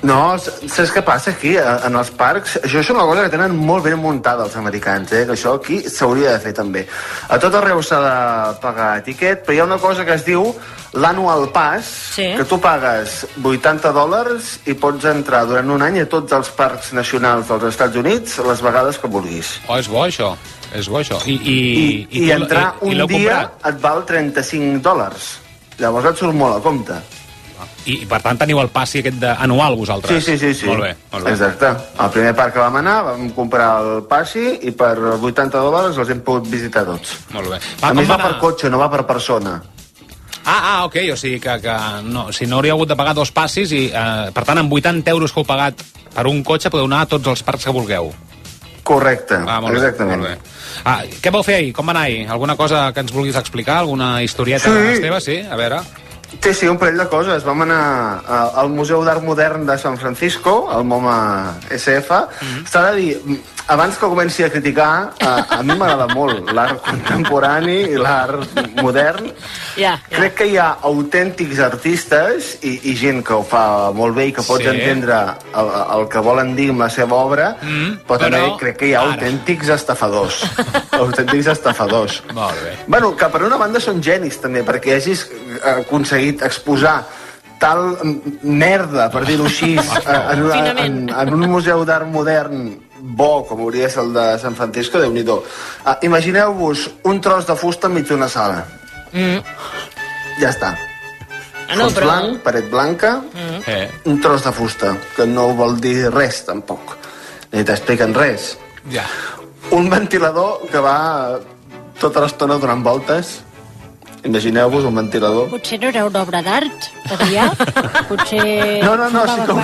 No, saps què passa aquí, en els parcs? Això és una cosa que tenen molt ben muntada els americans, que això aquí s'hauria de fer també. A tot arreu s'ha de pagar etiquet, però hi ha una cosa que es diu l'annual pass, que tu pagues $80 i pots entrar durant un any a tots els parcs nacionals dels Estats Units les vegades que vulguis. Oh, és bo això. És bo això. I entrar un dia et val $35. Llavors et surt molt a compte. I per tant teniu el passi aquest anual vosaltres? Sí. Molt bé. Exacte. Al primer parc que vam anar vam comprar el passi i per $80 els hem pogut visitar tots. Molt bé. A més va per cotxe, no va per persona. Ok, o sigui que no, si no hauria hagut de pagar 2 passis i per tant amb €80 que heu pagat per un cotxe podeu anar a tots els parcs que vulgueu. Correcte, exactament. Molt bé. Què vau fer ahir? Com va anar ahir? Alguna cosa que ens vulguis explicar? Alguna historieta de l'Esteve? Sí, a veure... Sí, un parell de coses. Vam anar al Museu d'Art Modern de San Francisco, al MoMA SF. S'ha de dir, abans que comenci a criticar, a mi m'agrada molt l'art contemporani i l'art modern. Crec que hi ha autèntics artistes i gent que ho fa molt bé i que pots entendre el que volen dir amb la seva obra, però també crec que hi ha autèntics estafadors. Autèntics estafadors. Molt bé. Bueno, que per una banda són genis també, perquè hagis aconseguit exposar tal merda, per dir-ho així, en un museu d'art modern bo, com hauria de ser el de San Francisco, Déu-n'hi-do. Imagineu-vos un tros de fusta enmig d'una sala. Ja està. Fons blanc, paret blanca, un tros de fusta, que no vol dir res, tampoc. Ni t'expliquen res. Un ventilador que va tota l'estona donant voltes. Imagineu-vos un ventilador. Potser no era una obra d'art, Adrià? Potser... No,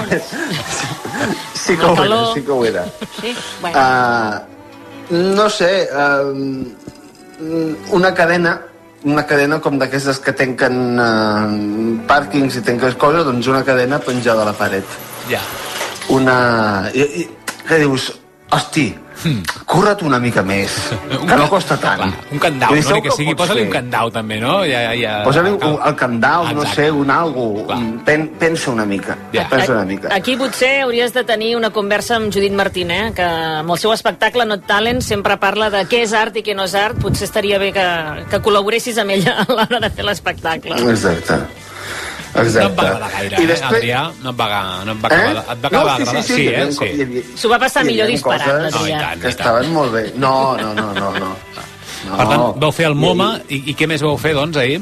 sí que ho era. Sí? Bueno. No sé, una cadena com d'aquestes que tanquen pàrquings i tanquen coses, doncs una cadena penjada a la paret. Que dius, hosti, curra't una mica més, que no costa tant. Un candau, no? Ni que sigui, posa-li un candau també, no? Posa-li el candau, no sé, un algo. Pensa una mica. Aquí potser hauries de tenir una conversa amb Judit Martín, que amb el seu espectacle Not Talent sempre parla de què és art i què no és art. Potser estaria bé que col·laboressis amb ella a l'hora de fer l'espectacle. Exacte. No et va agradar gaire, Adrià? No et va agradar? Sí. S'ho va passar millor disparat, l'Adrià. Que estaven molt bé. No. Per tant, vau fer el MoMA i què més vau fer, doncs, ahir?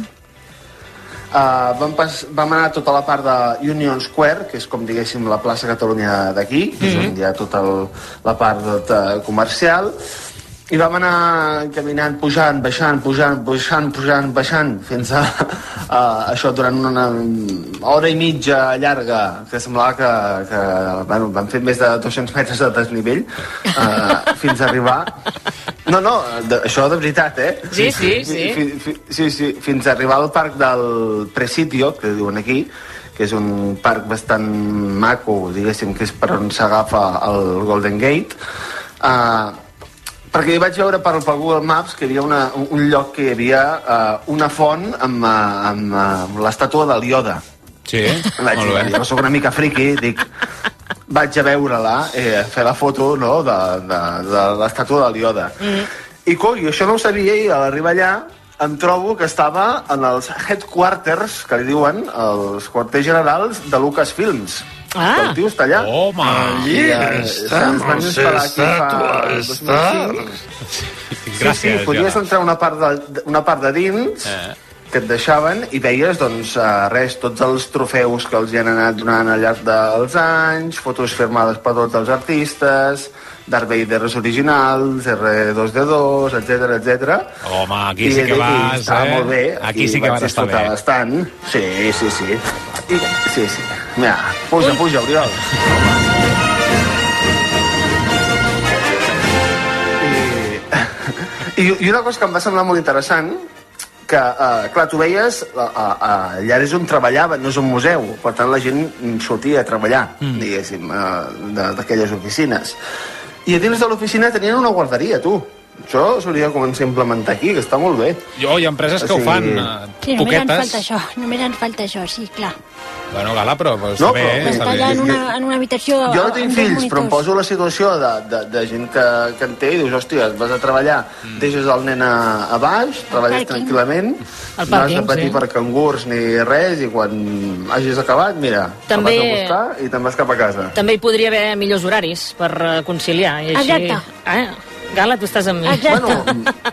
Vam anar a tota la part de Union Square, que és com diguéssim la plaça Catalunya d'aquí, que és on hi ha tota la part comercial, i vam anar caminant, pujant, baixant, fins a això durant una hora i mitja llarga, que semblava que vam fer més de 200 metres de desnivell fins a arribar... No, això de veritat, Sí, fins a arribar al parc del Presidio, que diuen aquí, que és un parc bastant maco, diguéssim, que és per on s'agafa el Golden Gate, perquè hi vaig veure per Google Maps que hi havia un lloc que hi havia una font amb l'estàtua del Yoda. Sí, molt bé. Jo soc una mica friqui, dic, vaig a veure-la, a fer la foto de l'estàtua del Yoda. I això no ho sabia, i a l'arribar allà em trobo que estava en els headquarters, que li diuen, els quarters generals de Lucasfilms. El tio està allà. Home! Ens van instal·lar aquí fa 2005. Sí, podies entrar una part de dins que et deixaven i veies, doncs, tots els trofeus que els hi han anat donant al llarg dels anys, fotos firmades per tots els artistes, Darth Vader originals, R2D2, etc. Home, aquí sí que vas, Estava molt bé. Aquí sí que vas estar bé. Bastant. Sí. Mira, puja, Oriol. I una cosa que em va semblar molt interessant, que, clar, tu veies, allà és on treballaven, no és un museu, per tant la gent sortia a treballar, diguéssim, d'aquelles oficines. I a dins de l'oficina tenien una guarderia, tu. Això s'hauria de començar a implementar aquí, que està molt bé. Hi ha empreses que ho fan, Sí, poquetes. només ens falta això, sí, clar. Bueno, Gala, però està No, bé. però- Està allà en una habitació... Jo no tinc amb fills, dos però em monitors. poso la situació de gent que en té i dius, hòstia, vas a treballar, deixes el nen a baix, treballes tranquil·lament, no has de patir per cangurs ni res, i quan hagis acabat, mira, També- te'n vas a buscar i te'n vas cap a casa. També hi podria haver millors horaris per conciliar. I així... Exacte. Gala, tu estàs amb mi. Bueno,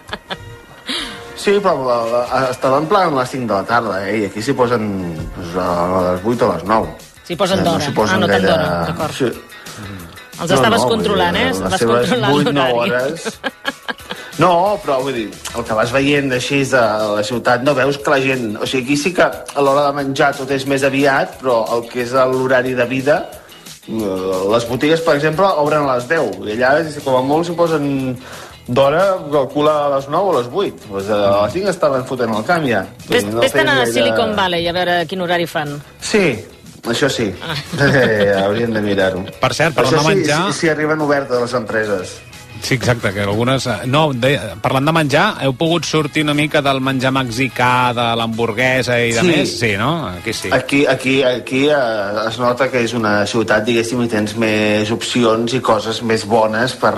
sí, però estaven plegant a les 5 de la tarda, i aquí s'hi posen a les 8 o a les 9. S'hi posen d'hora. s'hi posen No tant gaire- d'hora, d'acord. Sí. Els estaves vull controlant, dir, Vas les seves controlant 8-9 l'horari. hores. No, però vull dir, el que vas veient així de la ciutat, no veus que la gent... O sigui, aquí sí que a l'hora de menjar tot és més aviat, però el que és l'horari de vida, les botigues, per exemple, obren a les 10, i allà, com a molt, s'hi posen d'hora, calcula a les 9 o a les 8. Pues a les 5 estaven fotent el camp, ja. Vés-te'n a Silicon Valley a veure quin horari fan. Sí, això sí. Haurien de mirar-ho. Per cert, per això anar a menjar... sí, arriben obertes les empreses. Sí, exacte, que algunes... No, parlant de menjar, heu pogut sortir una mica del menjar mexicà, de l'hamburguesa i de més? Sí, no? Aquí sí. Aquí es nota que és una ciutat, diguéssim, i tens més opcions i coses més bones per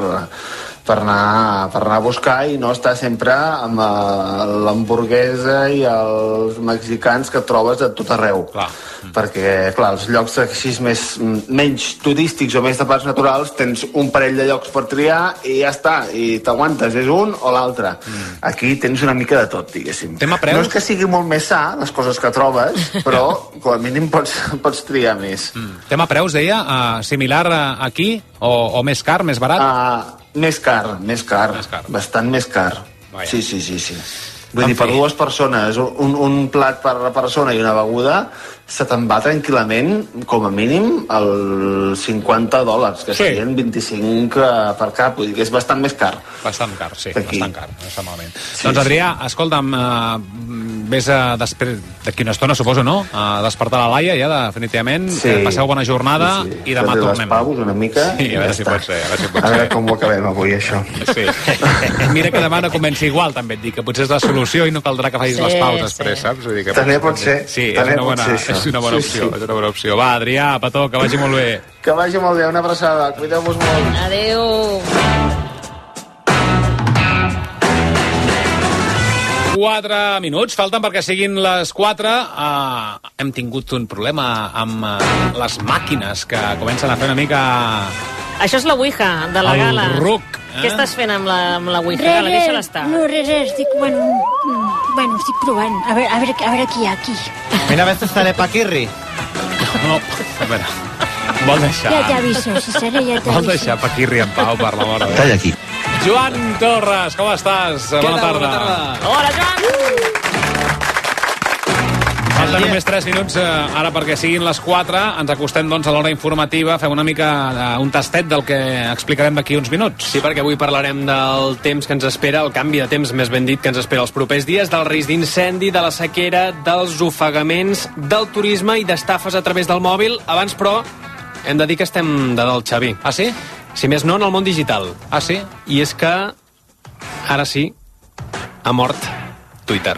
anar a buscar i no estar sempre amb l'hamburguesa i els mexicans que trobes a tot arreu. Clar. Perquè, clar, els llocs així menys turístics o més de parcs naturals tens un parell de llocs per triar i ja està, i t'aguantes, és un o l'altre. Aquí tens una mica de tot, diguéssim. Tema preus? No és que sigui molt més sa, les coses que trobes, però com a mínim pots triar més. Tema preus, deia, similar aquí o més car, més barat? Més car. Bastant més car. Sí. Vull dir, per dues persones, un plat per persona i una beguda, se te'n va tranquil·lament, com a mínim, els $50, que serien 25 per cap. Vull dir que és bastant més car. Bastant car, sí, bastant car. No està malament. Doncs, Adrià, escolta'm, vés d'aquí una estona, suposo, no? A despertar la Laia, ja, definitivament. Passeu bona jornada i demà tornem. Les paus una mica. Sí, a veure si pot ser. A veure com ho acabem avui, això. Sí. Mira que demà no comenci igual, també et dic, que potser és la solució i no caldrà que facis les paus després, saps? Vull dir que també pot ser. Sí, és una bona opció. És una bona opció. Va, Adrià, petó, que vagi molt bé. Que vagi molt bé, una abraçada. Cuideu-vos molt. Adéu. 4 minuts, falten perquè siguin les 4. Hem tingut un problema amb les màquines que comencen a fer una mica... Això és la Ouija, de la Gala. El ruc. Què estàs fent amb la Ouija, Gala? Deixa-la estar. No, res, estic, bueno, estic provant. A veure qui hi ha aquí. Mira, a veces sale Paquirri. No, a veure, vol deixar... Ja t'aviso, si seré, ja t'aviso. Vol deixar Paquirri en pau, per l'amor de Déu. Calla aquí. Joan Torres, com estàs? Bona tarda. Hola, Joan! Falten només 3 minuts ara perquè siguin les 4. Ens acostem, doncs, a l'hora informativa. Fem una mica un tastet del que explicarem d'aquí uns minuts. Sí, perquè avui parlarem del temps que ens espera, el canvi de temps, més ben dit, que ens espera els propers dies, del risc d'incendi, de la sequera, dels ofegaments, del turisme i d'estafes a través del mòbil. Abans, però, hem de dir que estem de dalt, Xavi. Ah, sí? Si més no, en el món digital. Ah, sí? I és que, ara sí, ha mort Twitter.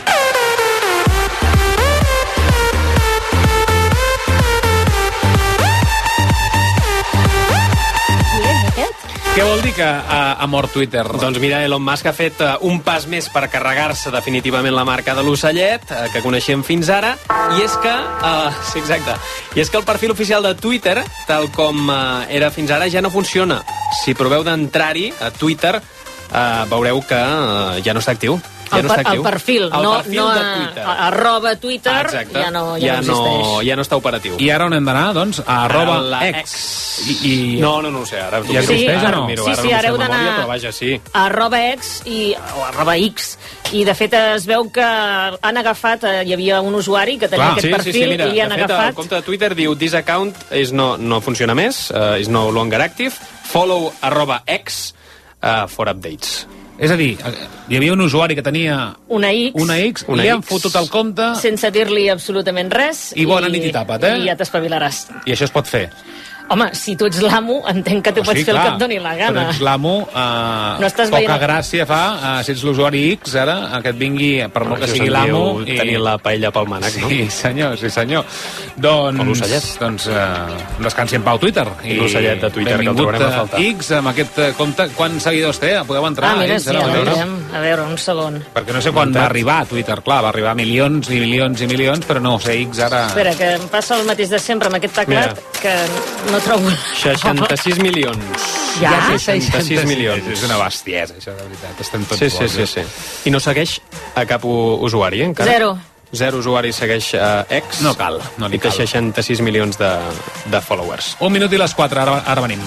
Què vol dir que ha mort Twitter? Doncs mira, Elon Musk ha fet un pas més per carregar-se definitivament la marca de l'ocellet, que coneixem fins ara, i és que... sí, exacte. I és que el perfil oficial de Twitter, tal com era fins ara, ja no funciona. Si proveu d'entrar-hi a Twitter, veureu que ja no està actiu. El perfil, no de Twitter. Arroba Twitter, exacte. ja no existeix. Ja no està operatiu. I ara on hem d'anar, doncs? A arroba X. No ho sé. Ara ja existeix o no? Sí, ara heu d'anar però vaja, sí. a arroba X o arroba X. I, de fet, es veu que han agafat... Hi havia un usuari que tenia aquest perfil mira, i han agafat... El compte de Twitter diu this account no funciona més, is no longer active, follow arroba X for updates. És a dir, hi havia un usuari que tenia una X i han fotut el compte... Sense dir-li absolutament res. I bona nit i tapa't, I ja t'espavilaràs. I això es pot fer? Home, si tu ets l'amo, entenc que tu pots fer el que et doni la gana. Però ets l'amo, poca gràcia fa, si ets l'usuari X, ara, que et vingui, per molt que sigui l'amo... Tenir la paella pel mànec, no? Sí, senyor. Doncs descansi en pau Twitter. I l'ocellet de Twitter, que el trobarem a faltar. X, amb aquest compte, quants seguidors té? Podeu entrar? Mira, sí, a veure, un segon. Perquè no sé quan va arribar a Twitter, clar, va arribar a milions i milions i milions, però no sé, X ara... Espera, que em passa el mateix de sempre amb aquest teclat, que no trobo... 66 milions. Ja? 66 milions. És una bestiesa, això, de veritat. Estem tots bons. Sí. I no segueix a cap usuari, encara? 0 usuaris segueix X. No cal. I té 66 milions de followers. 1 minut i les 4, ara venim.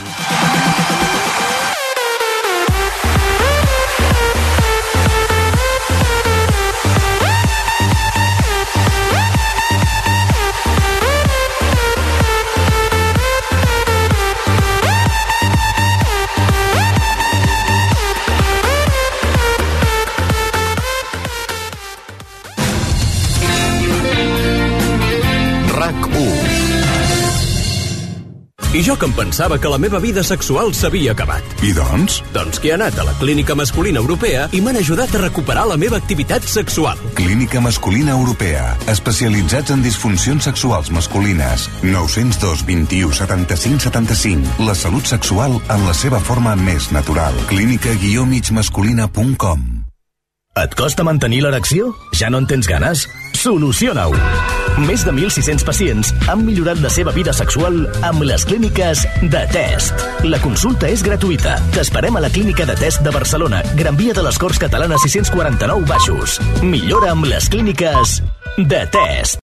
I jo que em pensava que la meva vida sexual s'havia acabat. I doncs? Doncs que he anat a la Clínica Masculina Europea i m'han ajudat a recuperar la meva activitat sexual. Clínica Masculina Europea. Especialitzats en disfuncions sexuals masculines. 902 21 75 75. La salut sexual en la seva forma més natural. clínica-migmasculina.com. Et costa mantenir l'erecció? Ja no en tens ganes? Soluciona-ho! Més de 1.600 pacients han millorat la seva vida sexual amb les clíniques de Test. La consulta és gratuïta. T'esperem a la clínica de Test de Barcelona, Gran Via de les Corts Catalanes 649 Baixos. Millora amb les clíniques de Test.